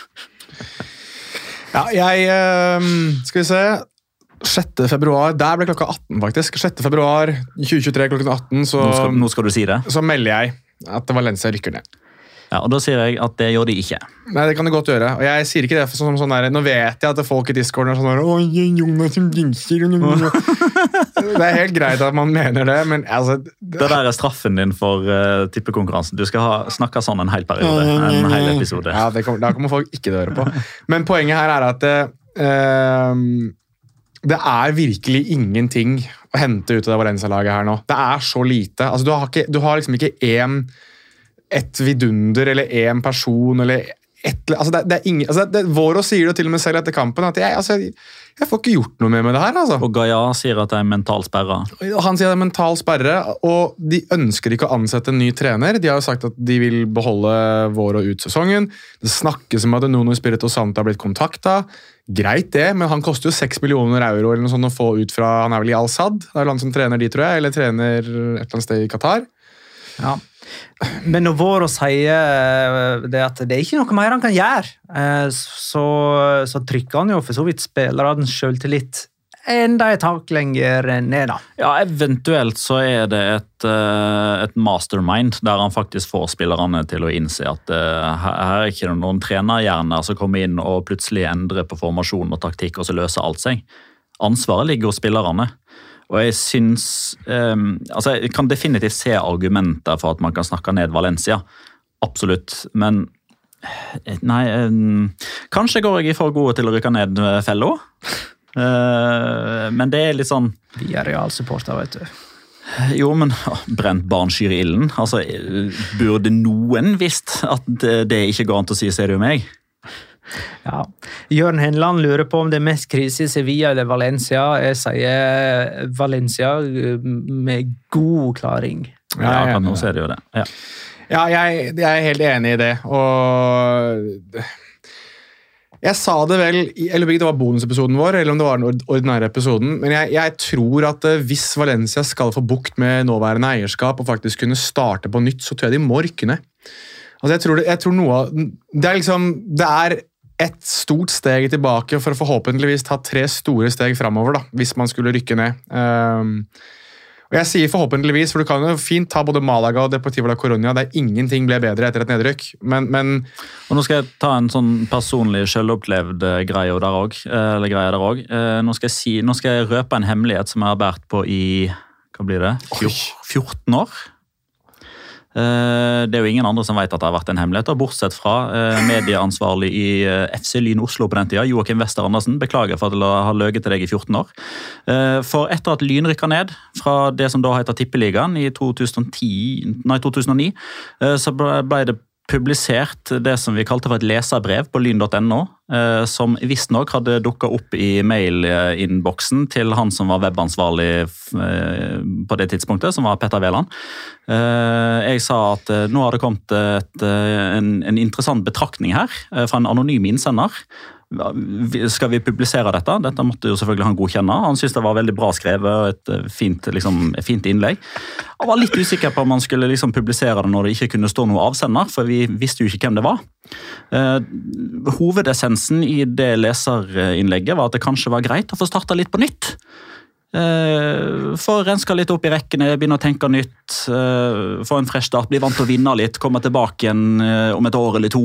Ja, skal vi se, 6. februar, der ble klokka 18 faktisk, 6. februar 2023 klokken 18, så, nå skal du si det. Så melder jeg at Valencia rykker ned. Ja, og da sier jeg at det gjør de ikke. Nei, det kan det godt gjøre. Og jeg sier ikke det som sånn der, nå vet jeg at folk i Discord er sånn der, «Oi, Jonas som jinxer». Det helt greit at man mener det, men altså... Det der straffen din for tippekonkurransen. Du skal snakke sånn en hel periode, en hel episode. Ja, da kommer folk ikke til å høre på. Men poenget her at det virkelig ingenting å hente ut av det Valencia-laget her nå. Det så lite. Altså, du har liksom ikke ett vidunder eller en person eller altså det ingen, altså Våro sier det til og med selv etter kampen at jeg får ikke gjort noe med det her. Altså. Og Gaia sier at det mental sperre. Han sier det mental sperre, og de ønsker ikke å ansette en ny trener. De har jo sagt at de vil beholde Våro ut sesongen. Det snakkes om at Nuno Espirito Santo har blitt kontaktet. Greit det, men han koster jo 6 millioner euro eller noe sånt å få ut fra, han vel i Al-Sad. Det han som trener de, tror jeg, eller trener et eller annet sted i Qatar. Ja. Men når Våro sier det at det ikke noe mer han kan gjøre, så trykker han jo for så vidt spilleren selvtillit enda et tak lenger ned da. Ja, eventuelt så det et mastermind der han faktisk får spillerne til å innse at her ikke noen trenerhjerner som kommer inn og plutselig endrer på formasjon og taktikk og så løser alt seg. Ansvaret ligger hos spillerne. Og jeg synes, altså jeg kan definitivt se argumenter for at man kan snakke ned Valencia. Absolutt, men nei, kanskje går jeg for gode til å rykke ned fello. Men det litt sånn... Vi realsupporter, vet du. Jo, men brent barn skyr i ilden. Altså, burde noen visst at det ikke går an til å si, ser du meg? Ja. Jørn Henland lurer på om det mest krise i Sevilla eller Valencia. Jeg sier Valencia med god klaring. Ja, kan nå se det jo det. Ja, jeg helt enig i det. Og jeg sa det vel, jeg lurer ikke det var bonusepisoden vår, eller om det var den ordinære episoden, men jeg tror at hvis Valencia skal få bukt med nåværende eierskap og faktisk kunne starte på nytt, så tror jeg de må rykke ned. Altså jeg tror noe av, det et stort steg tilbake for å forhåpentligvis ta 3 store steg fremover da, hvis man skulle rykke ned. Og jeg sier forhåpentligvis, for du kan jo fint ta både Malaga og Deportivo la Coruña, der ingenting ble bedre etter et nedrykk. Men og nå skal jeg ta en sånn personlig selvopplevd greie der også. Nå skal jeg røpe en hemmelighet som jeg har vært på i, hva blir det? 14 år. Det jo ingen andre som vet at det har vært en hemmelighet, og bortsett fra medieansvarlig i FC Lyn Oslo på den tida, Joakim Wester Andersen, beklager for at jeg har løget til deg i 14 år. For etter at Lyn rykket ned fra det som da heter Tippeligaen i 2009, så ble det publisert det som vi kalte for et leserbrev på lyn.no, som visstnok hadde dukket opp i mail-innboksen til han som var webansvarlig på det tidspunktet, som var Petter Veland. Jeg sa at nå har det kommet en interessant betraktning her fra en anonym innsender. Skal vi publisere dette? Dette måtte jo selvfølgelig han godkjenne. Han syntes det var veldig bra skrevet og et fint innlegg. Han var litt usikker på om man skulle publisere det når det ikke kunne stå noe avsender, for vi visste jo ikke hvem det var. Hovedessensen i det leserinnlegget var at det kanskje var greit å få startet litt på nytt. Få renska litt opp i rekkene, begynne å tenke nytt, få en fresh start, bli vant til å vinne litt, komme tilbake igjen om et år eller 2.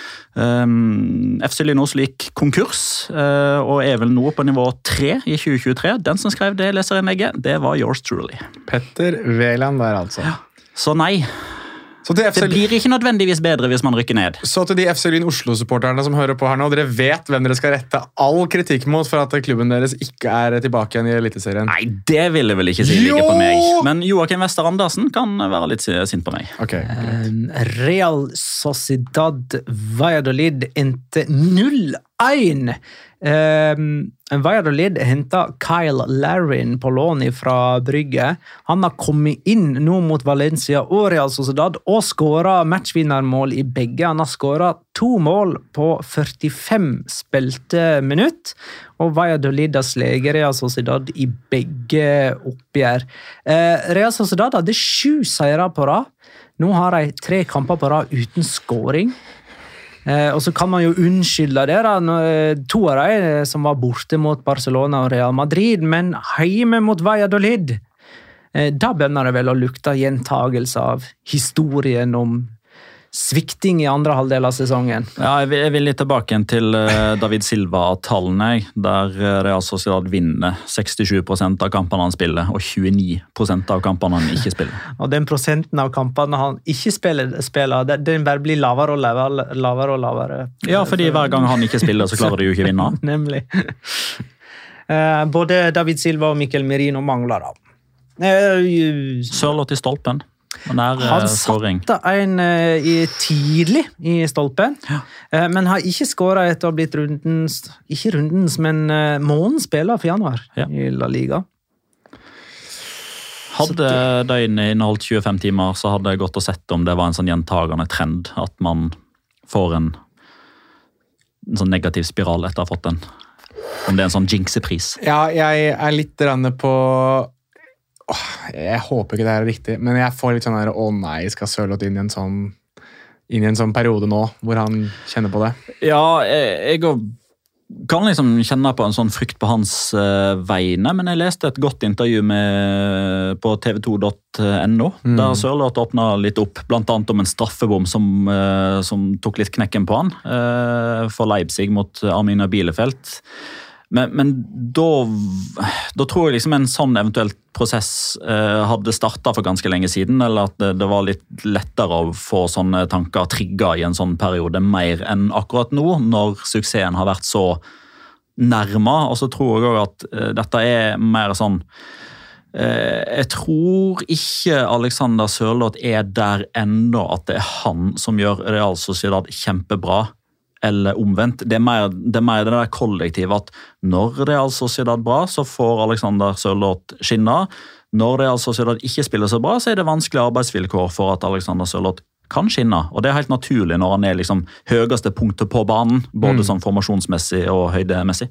FC Lyn Oslo gikk konkurs, og vel nå på nivå 3 i 2023. Den som skrev det leserinnlegget, det var yours truly. Petter Veland der altså. Ja. Så nei. Det blir ikke nødvendigvis bedre hvis man rykker ned. Så til de FC Lyn Oslo-supporterne som hører på her nå, dere vet hvem dere skal rette all kritikk mot for at klubben deres ikke tilbake igjen i Eliteserien. Nei, det vil jeg vel ikke si like på meg. Men Joakim Wester Andersen kan være litt sint på meg. Okay. Real Sociedad Valladolid endte 0-1. Valladolid hentet Kyle Larin på lån fra Brygge. Han har kommet inn nå mot Valencia og Real Sociedad og skåret matchvinnermål i begge. Han har skåret 2 mål på 45 spilte minutt, og Valladolid har sleget Real Sociedad i begge oppgjør. Real Sociedad hadde 7 seire på rad. Nå har de 3 kamper på rad uten skåring. Og så kan man jo unnskylde det da, 2 av de som var borte mot Barcelona og Real Madrid, men hjemme mot Valladolid, da begynner det vel å lukte gjentagelse av historien om svikting i andre halvdel av sesongen. Ja, jeg vil litt tilbake til David Silva-tallene, der Real Sociedad vinner 67% av kampene han spiller, og 29% av kampene han ikke spiller. Og den prosenten av kampene han ikke spiller den bare blir lavere og lavere. Ja, fordi hver gang han ikke spiller, så klarer de jo ikke vinne. Nemlig. Både David Silva og Mikel Merino mangler da. Sørloth i stolpen. Han satte en tidlig i stolpen, men har ikke skåret etter å ha blitt ikke rundens, men månedens spiller for januar i La Liga. Hadde døgnet inneholdt 25 timer, så hadde jeg gått og sett om det var en sånn gjentagende trend, at man får en sånn negativ spiral etter å ha fått den. Om det er en sånn jinxepris. Ja, jeg litt på... jeg håper ikke det riktig, men jeg får litt sånn her, nei, skal Sørloth inn i en sånn periode nå, hvor han kjenner på det? Ja, jeg kan liksom kjenne på en sånn frykt på hans vegne, men jeg leste et godt intervju på tv2.no, der Sørloth åpnet litt opp, blant annet om en straffebom som tok litt knekken på han, for Leipzig mot Arminia Bielefeld. Men da tror jeg liksom en sånn eventuelt prosess hadde startet for ganske lenge siden, eller at det var litt lettere å få sånne tanker trigget i en sånn periode mer enn akkurat nå, når suksessen har vært så nærmere. Og så tror jeg også at dette er mer sånn jeg tror ikke Alexander Sørloth der enda at det han som gjør Real Sociedad kjempebra, eller omvendt. Det er mer det der kollektivet at når Real Sociedad bra, så får Alexander Sørloth skinne. Når Real Sociedad ikke spiller så bra, så er det vanskelige arbeidsvilkår for at Alexander Sørloth kan skinne. Og det er helt naturlig når han er liksom høyeste punktet på banen, både sånn formasjonsmessig og høydemessig.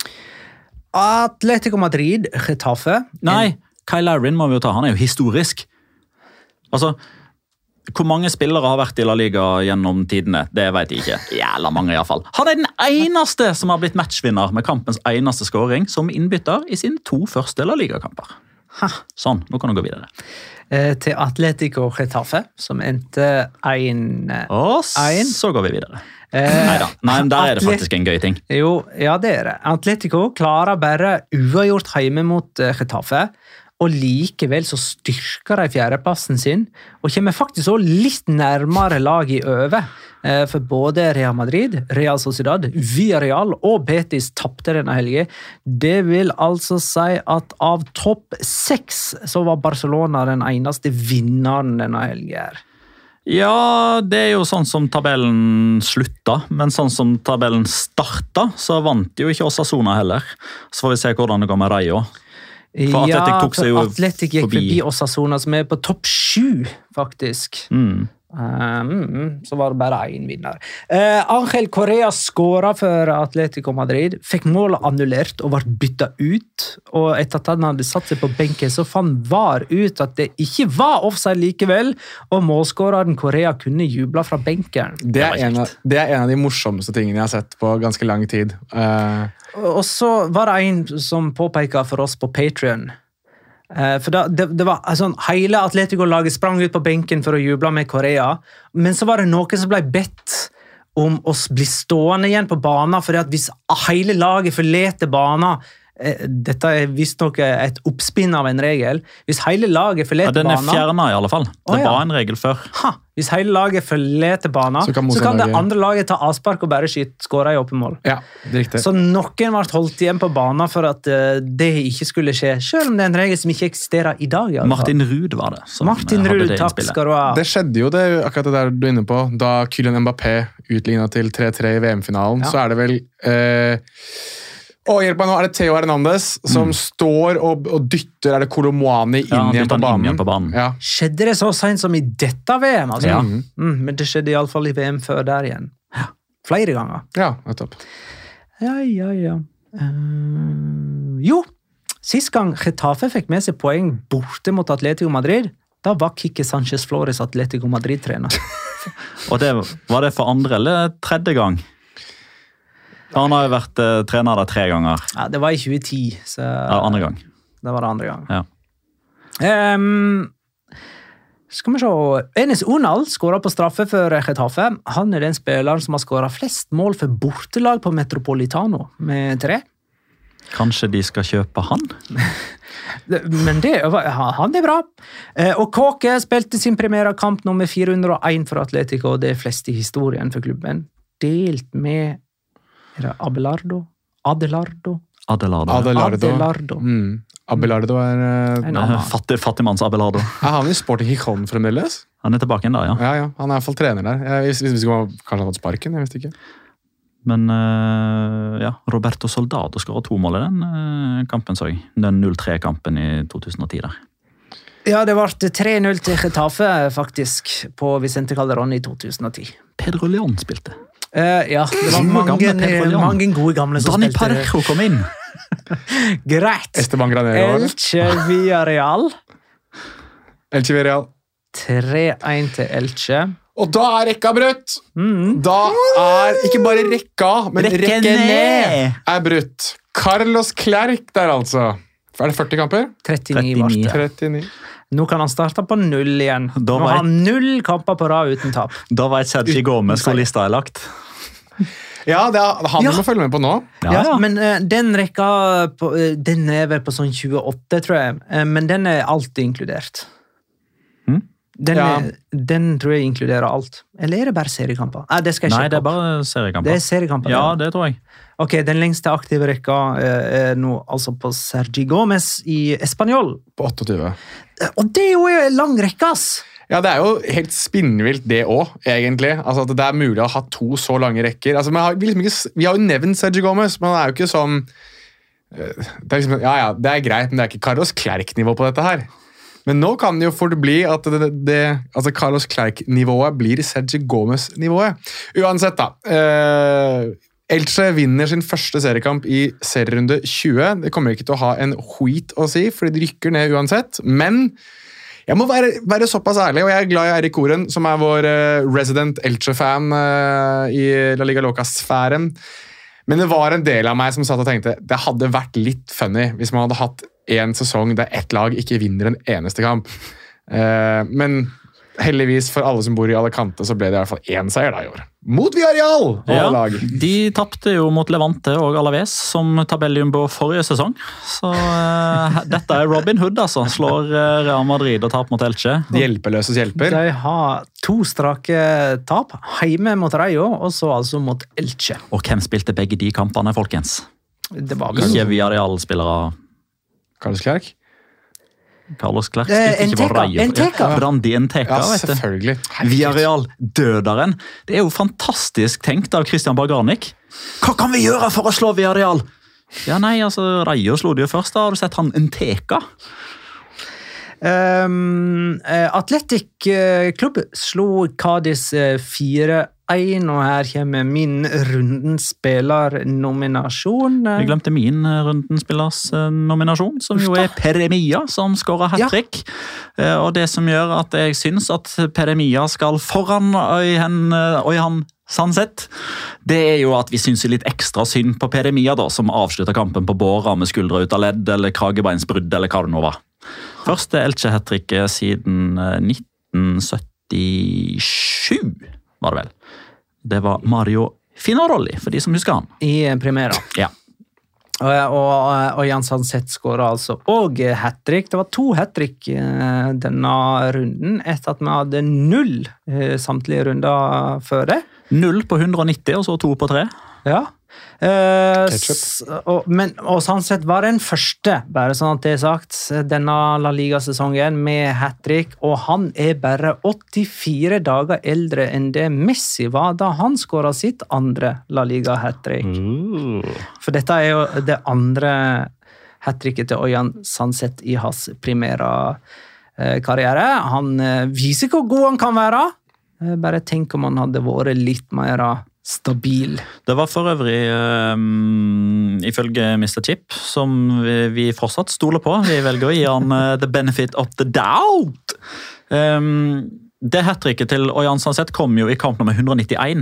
Atletico Madrid, Getafe. Nei, Kyle Larin må vi jo ta. Han er jo historisk. Altså, hvor mange spillere har vært i La Liga gjennom tidene, det vet jeg ikke. Jævla mange i hvert fall. Han er den eneste som har blitt matchvinner med kampens eneste scoring som innbytter i sine 2 første La Liga-kamper. Sånn, nå kan du gå videre. Til Atletico Getafe, som endte 1-1. Og så går vi videre. Neida, nei, men der er det faktisk en gøy ting. Jo, ja det er det. Atletico klarer bare uavgjort hjemme mot Getafe, og likevel så styrker de fjerdeplassen sin, og kommer faktisk også litt nærmere lag i øve. For både Real Madrid, Real Sociedad, Villarreal og Betis tappte denne helgen. Det vil altså si at av topp 6 så var Barcelona den eneste vinneren denne helgen. Ja, det er jo sånn som tabellen slutta, men sånn som tabellen starta, så vant jo ikke Osasuna heller. Så får vi se hvordan det går med Rayo. For Atletic tok seg jo Atletic gikk forbi Osasuna, som er på topp 7, faktisk. Så var det bare 1 vinner. Ángel Correa skåret for Atletico Madrid, fikk målet annullert og ble byttet ut, og etter at han hadde satt seg på benken, så fant VAR ut at det ikke var offside likevel, og målskåreren Correa kunne jubla fra benken. Det er en av de morsomste tingene jeg har sett på ganske lang tid. Og så var det en som påpeket for oss på Patreon, for det var sånn, hele Atletico-laget sprang ut på benken for å juble med Correa, men så var det noen som ble bedt om å bli stående igjen på banen, fordi at hvis hele laget forleter banen, dette er visst nok et oppspinn av en regel, hvis hele laget forleter banen... Ja, den er fjernet i alle fall. Det var en regel før. Hvis hele laget forleter banen, så kan det andre laget ta avspark og bare skåre i åpen mål. Ja, det er riktig. Så noen ble holdt igjen på banen for at det ikke skulle skje, selv om det er en regel som ikke eksisterer i dag. Martin Ruud var det. Martin Ruud, takk skal du ha. Det skjedde jo det, akkurat det der du er inne på, da Kylian Mbappé utlignet til 3-3 i VM-finalen, så er det vel... hjelp meg nå, er det Theo Hernandez som står og dytter, er det Kolomwani inn igjen på banen? Ja. Skjedde det så sent som i dette VM? Altså? Ja. Men det skjedde i alle fall i VM før der igjen. Flere ganger. Ja, nettopp. Ja. Jo, sist gang Getafe fikk med seg poeng borte mot Atletico Madrid, da var Quique Sánchez Flores Atletico Madrid-trener. Og var det for 2. eller 3. gang? Han har jo vært trener der 3 ganger. Ja, det var i 2010. Så... Ja, 2. gang. Det var det 2. gang. Ja. Skal vi se. Enes Unal skåret på straffe for Getafe. Han er den spilleren som har skåret flest mål for bortelag på Metropolitano, med 3. Kanskje de skal kjøpe han? Men han er bra. Og Kåke spilte sin primærkamp nummer 401 for Atletico, og det er flest i historien for klubben. Delt med Adelardo? Abelardo. Abelardo er En annen. Fattigmanns Abelardo. han i Sporting Gijon fremdeles? Han er tilbake igjen da, ja. Ja, han er i hvert fall trener der. Jeg visste ikke om kanskje han hadde sparken, jeg visste ikke. Men ja, Roberto Soldado skåret 2 mål i den kampen, så jeg. Den 0-3-kampen i 2010 der. Ja, det ble 3-0 til Getafe, faktisk, på Vicente Calderón i 2010. Pedro Leon spilte. Ja, det var mange gode gamle som Dani spilte. Parejo kom inn. Greit. Esteban Granero. Elche Villarreal. Elche Villarreal. 3-1 til Elche. Og da er rekka brutt! Da er ikke bare rekka, men rekke ned er brutt. Carlos Clerc der, altså. Er det 40 kamper? 39 ble det. 39. Nå kan han starte på 0 igjen. Da Nå var har han 0 kamper på rad uten tap. Da var et Sergi Gomez hvor lista er lagt. Ja, det er han vi må følge med på nå. Ja, men den rekka den er vel på sånn 28, tror jeg. Men den er alltid inkludert. Den tror jeg inkluderer alt. Eller er det bare seriekamper? Det skal jeg sjekke Nei, det er bare seriekamper. Det er seriekamper. Ja, det tror jeg. Ok, den lengste aktive rekka er nå altså på Sergi Gomez i Espanyol. På 28. Og det er jo en lang rekke, ass! Ja, det er jo helt spinnvilt det også, egentlig. Altså at det er mulig å ha 2 så lange rekker. Altså, vi har jo nevnt Sergi Gomez, men han er jo ikke sånn... Det er liksom, ja, det er greit, men det er ikke Carlos Clerc-nivå på dette her. Men nå kan det jo fort bli at altså Carlos Clerc-nivået blir Sergi Gomez-nivået. Uansett da, Elche vinner sin første seriekamp i serierunde 20. Det kommer ikke til å ha en skit å si, fordi de rykker ned uansett. Men jeg må være såpass ærlig, og jeg er glad i Erik Oren, som er vår resident Elche-fan i La Liga Loca-sfæren. Men det var en del av meg som satt og tenkte, det hadde vært litt funny hvis man hadde hatt en sesong der ett lag ikke vinner en eneste kamp. Men heldigvis for alle som bor i Alicante så ble det i hvert fall 1 seier da i år. Mot Villarreal! Ja, de tappte jo mot Levante og Alaves som tabelljumbo forrige sesong. Så dette er Robin Hood, altså. Slår Real Madrid og taper mot Elche. De hjelpeløses hjelper. De har 2 strake tap. Hjemme mot Rayo, og så altså mot Elche. Og hvem spilte begge de kampene, folkens? Det var vel... Ikke Villarreal-spillere. Carlos Clerc? Carlos Clerc spilte ikke på Rayo. Enteka. Brandi Enteka, Ja, vet du. selvfølgelig. Villarreal, døderen. Det er jo fantastisk tenkt av Christian Bargarnik. Hva kan vi gjøre for å slå Villarreal? Ja, nei, altså, Rayo slo det jo først da. Har du sett han Enteka? Atletic Klubb slo Cadiz 4-1, og her kommer min rundens spillernominasjon. Vi glemte min rundens spillers nominasjon, som jo er Peremia, som skårer hat-trick. Og det som gjør at jeg synes at Peremia skal foran Øyhan Sanset, det er jo at vi synes litt ekstra synd på Peremia, da, som avslutter kampen på båra med skuldre ut av ledd, eller kragebeinsbrudd, eller hva det nå var. Første Elche-hat-tricket siden 1977, var det vel. Det var Mario Finarolli, for de som husker han. I Primera. Ja. Og Jan Sanset skåret altså og hat-trick. Det var 2 hat-trick denne runden, etter at vi hadde 0 samtlige runder før det. 0 på 190, og så 2 på 3. Ja. Og Sanset var den første, bare sånn at det er sagt, denne La Liga-sesongen med hat-trick, og han er bare 84 dager eldre enn det Messi var da han skåret sitt andre La Liga-hat-trick. For dette er jo det andre hat-tricket til Øyhan Sanset i hans primære karriere. Han viser hvor god han kan være. Bare tenk om han hadde vært litt mer stabil. Det var for øvrig, ifølge Mr. Chip, som vi fortsatt stoler på. Vi velger å gi han the benefit of the doubt. Det hat-tricket til Øyhan Sanset kom jo i kamp nummer 191.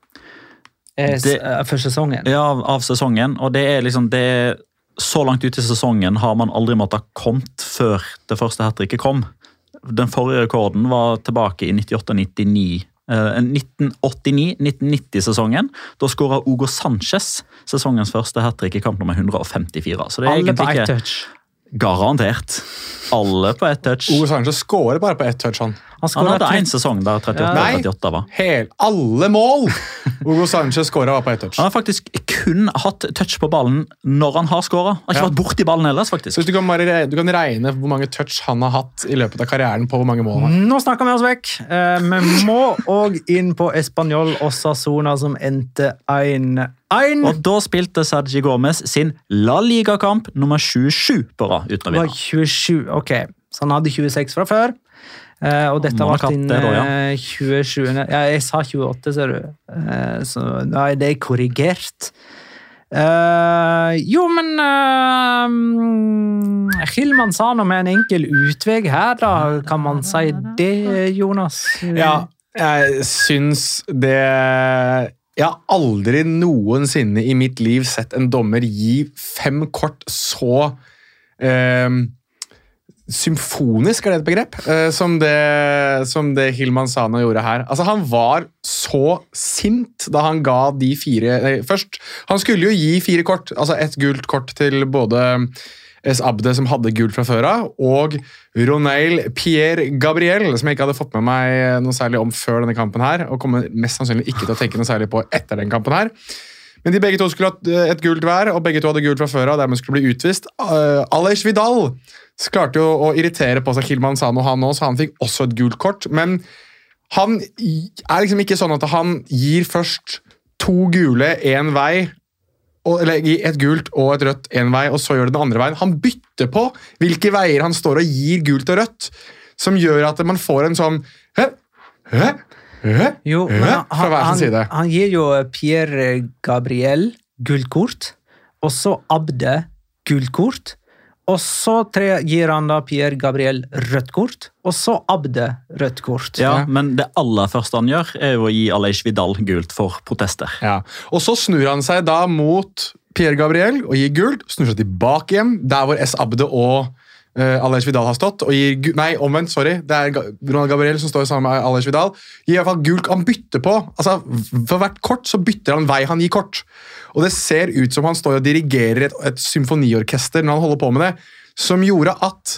For sesongen? Ja, av sesongen. Og det er liksom, så langt ut i sesongen har man aldri måttet ha kommet før det første hat-tricket kom. Den forrige rekorden var tilbake i 98-99. 1989-1990-sesongen. Da skåret Hugo Sanchez sesongens første hat-trick i kamp nummer 154. Så det er alle på egentlig ett touch. Garantert. Alle på ett touch. Hugo Sanchez skårer bare på ett touch, han. Han hadde en sesong der 38 var. Alle mål! Hugo Sanchez skåret bare på ett touch. Han har faktisk kun hatt touch på ballen når han har skåret. Han har ikke vært borti ballen ellers, faktisk. Så du kan regne hvor mange touch han har hatt i løpet av karrieren på hvor mange mål han har. Nå snakker vi oss vekk. Vi må også inn på Espanyol Osasuna, som endte 1-1. Og da spilte Sergi Gómez sin La Liga-kamp nummer 27 på rad uten å Det var vinne. 27, ok. Så han hadde 26 fra før. Og dette Må var nok hatt din det da, ja. 27. Ja, jeg sa 28, ser du. Så da er det korrigert. Jo, men Hilman sa noe med en enkel utveg her, da. Kan man si det, Jonas? Ja, jeg syns det... Jeg har aldri noensinne i mitt liv sett en dommer gi 5 kort så... symfonisk, er det et begrep, som det Hilman Sana gjorde her. Altså, han var så sint da han ga de 4... først, han skulle jo gi 4 kort, altså et gult kort til både S. Abde, som hadde gult fra før av, og Ronald Pierre Gabriel, som jeg ikke hadde fått med meg noe særlig om før denne kampen her, og kommer mest sannsynlig ikke til å tenke noe særlig på etter den kampen her. Men de begge to skulle ha et gult hver, og begge to hadde gult fra før av, og dermed skulle bli utvist. Aleix Vidal klarte jo å irritere på seg Hilman Sano, han også, så han fikk også et gult kort, men han er liksom ikke sånn at han gir først 2 gule en vei, eller gir et gult og et rødt en vei, og så gjør det den andre veien. Han bytter på hvilke veier han står og gir gult og rødt, som gjør at man får en sånn Jo, men fra hver sin side. han gir jo Pierre Gabriel gult kort, og så Abde gult kort, og så gir han da Pierre Gabriel rødt kort, og så Abde rødt kort. Ja, men det aller første han gjør er jo å gi Aleix Vidal gult for protester. Ja. Og så snur han seg da mot Pierre Gabriel og gir gult, snur seg tilbake hjem, der hvor S. Abde og Aleix Vidal har stått, og gir nei, omvendt, sorry, det er Ronald Gabriel som står sammen med Aleix Vidal, gir i hvert fall gult, han bytter på, altså for hvert kort så bytter han vei han gir kort, og det ser ut som han står og dirigerer et symfoniorkester når han holder på med det, som gjorde at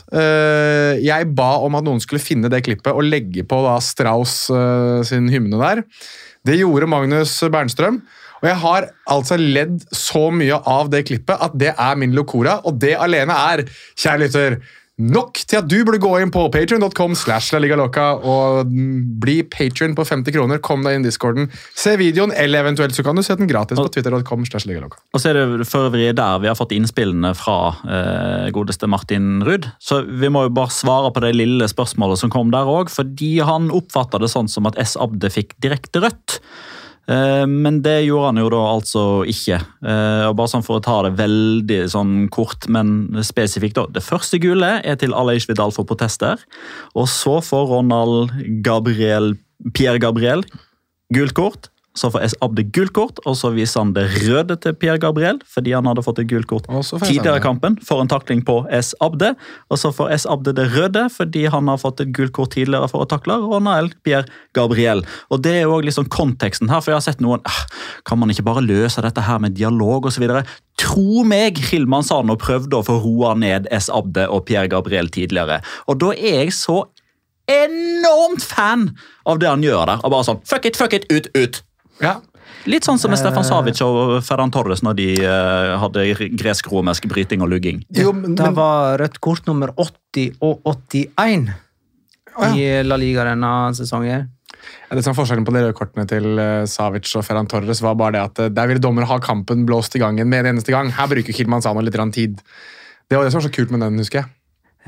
jeg ba om at noen skulle finne det klippet og legge på da Strauss sin hymne der. Det gjorde Magnus Bernstrøm, og jeg har altså ledd så mye av det klippet at det er min locora, og det alene er, kjære lytter, nok til at du burde gå inn på patreon.com/laligaloca og bli Patreon på 50 kroner. Kom deg inn i Discorden, se videoen, eller eventuelt så kan du se den gratis på twitter.com/laligaloca. Og så er det for øvrig der vi har fått innspillene fra godeste Martin Rudd. Så vi må jo bare svare på det lille spørsmålet som kom der også, fordi han oppfattet det sånn som at S. Abde fikk direkte rødt. Men det gjorde han jo da altså ikke. Og bare sånn for å ta det veldig sånn kort, men spesifikt da. Det første gule er til Aleix Vidal for protester, og så får Ronald Pierre Gabriel gult kort, så får S. Abde gult kort, og så viser han det røde til Pierre Gabriel, fordi han hadde fått et gult kort tidligere i kampen for en takling på S. Abde, og så får S. Abde det røde, fordi han har fått et gult kort tidligere for å takle Ronald Pierre Gabriel. Og det er jo også liksom konteksten her, for jeg har sett noen, kan man ikke bare løse dette her med dialog og så videre? Tro meg, Hilman Sano prøvde å få roa ned S. Abde og Pierre Gabriel tidligere, og da er jeg så enormt fan av det han gjør der, og bare sånn, fuck it, ut. Ja. Litt sånn som med Stefan Savic og Ferran Torres når de hadde gresk-romersk bryting og lugging. Det var rødt kort nummer 80 og 81 i La Liga denne sesongen. Ja, det som er forskjellen på de røde kortene til Savic og Ferran Torres var bare det at der ville dommer ha kampen blåst i gangen med en eneste gang. Her bruker Hilman Sano litt tid. Det var det som var så kult med den, husker jeg.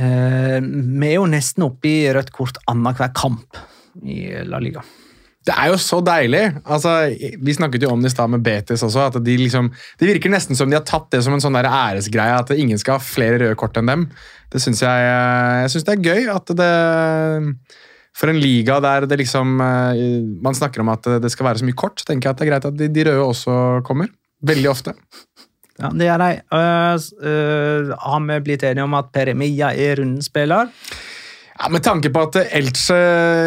Vi er jo nesten oppe i rødt kort annenhver kamp i La Liga. Det er jo så deilig. Altså, vi snakket jo om det i sted med Betis også, at det virker nesten som de har tatt det som en sånn der æresgreie, at ingen skal ha flere røde kort enn dem. Det synes jeg synes det er gøy at det for en liga der det liksom man snakker om at det skal være så mye kort, så tenker jeg at det er greit at de røde også kommer. Veldig ofte. Ja, det er de. Har vi blitt enige om at Per Emilia er rundspiller? Ja, med tanke på at Elche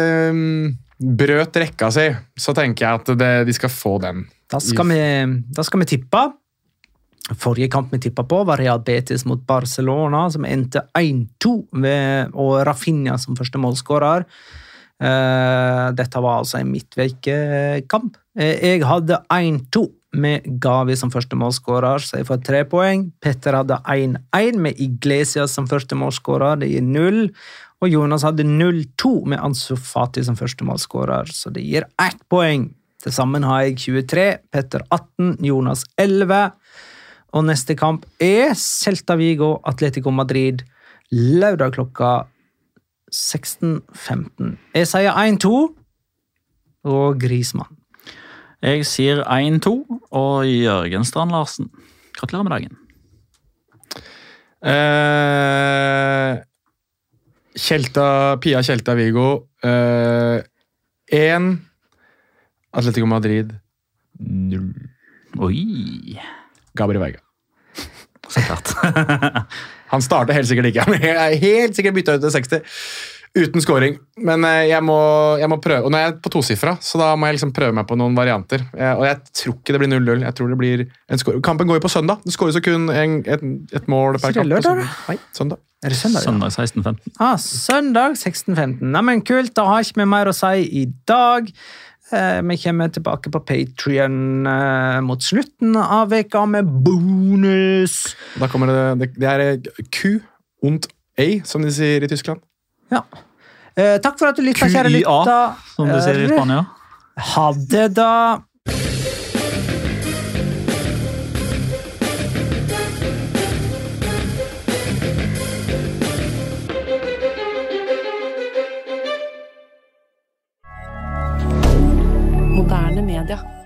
brøt rekka si, så tenker jeg at de skal få den. Da skal vi tippe. Forrige kamp vi tippet på var Real Betis mot Barcelona, som endte 1-2 og Rafinha som første målskårer. Dette var altså en midtvekekamp. Jeg hadde 1-2 med Gavi som første målskårer, så jeg får 3 poeng. Petter hadde 1-1 med Iglesias som første målskårer, det gir 0. Og Jonas hadde 0-2 med Ansu Fati som første målskårer, så det gir 1 poeng. Til sammen har jeg 23, Petter 18, Jonas 11. Og neste kamp Celta Vigo, Atletico Madrid, lørdag klokka 16:15. Jeg sier 1-2 og Griezmann. Jeg sier 1-2 og Jørgen Strand Larsen. Gratulerer med dagen. Pia Celta Vigo 1, Atletico Madrid 0. Oi. Gabriel Veiga. Så klart. Han starter helt sikkert ikke. Jeg er helt sikkert byttet ut til 60. Uten scoring. Men jeg må prøve. Og nå er jeg på tosifra, så da må jeg liksom prøve meg på noen varianter. Og jeg tror ikke det blir 0-0. Jeg tror det blir en score. Kampen går jo på søndag. Det skåres jo kun et mål per kamp. Søndag. Er det søndag? Søndag 16:15. Søndag 16:15. Nei, men kult, da har ikke vi mer å si i dag. Vi kommer tilbake på Patreon mot slutten av veka med bonus. Da kommer det er Q und A, som de sier i Tyskland. Ja. Takk for at du lyttet, kjære QIA, lytter. som de sier i Spania. Ha det da. Moderne media.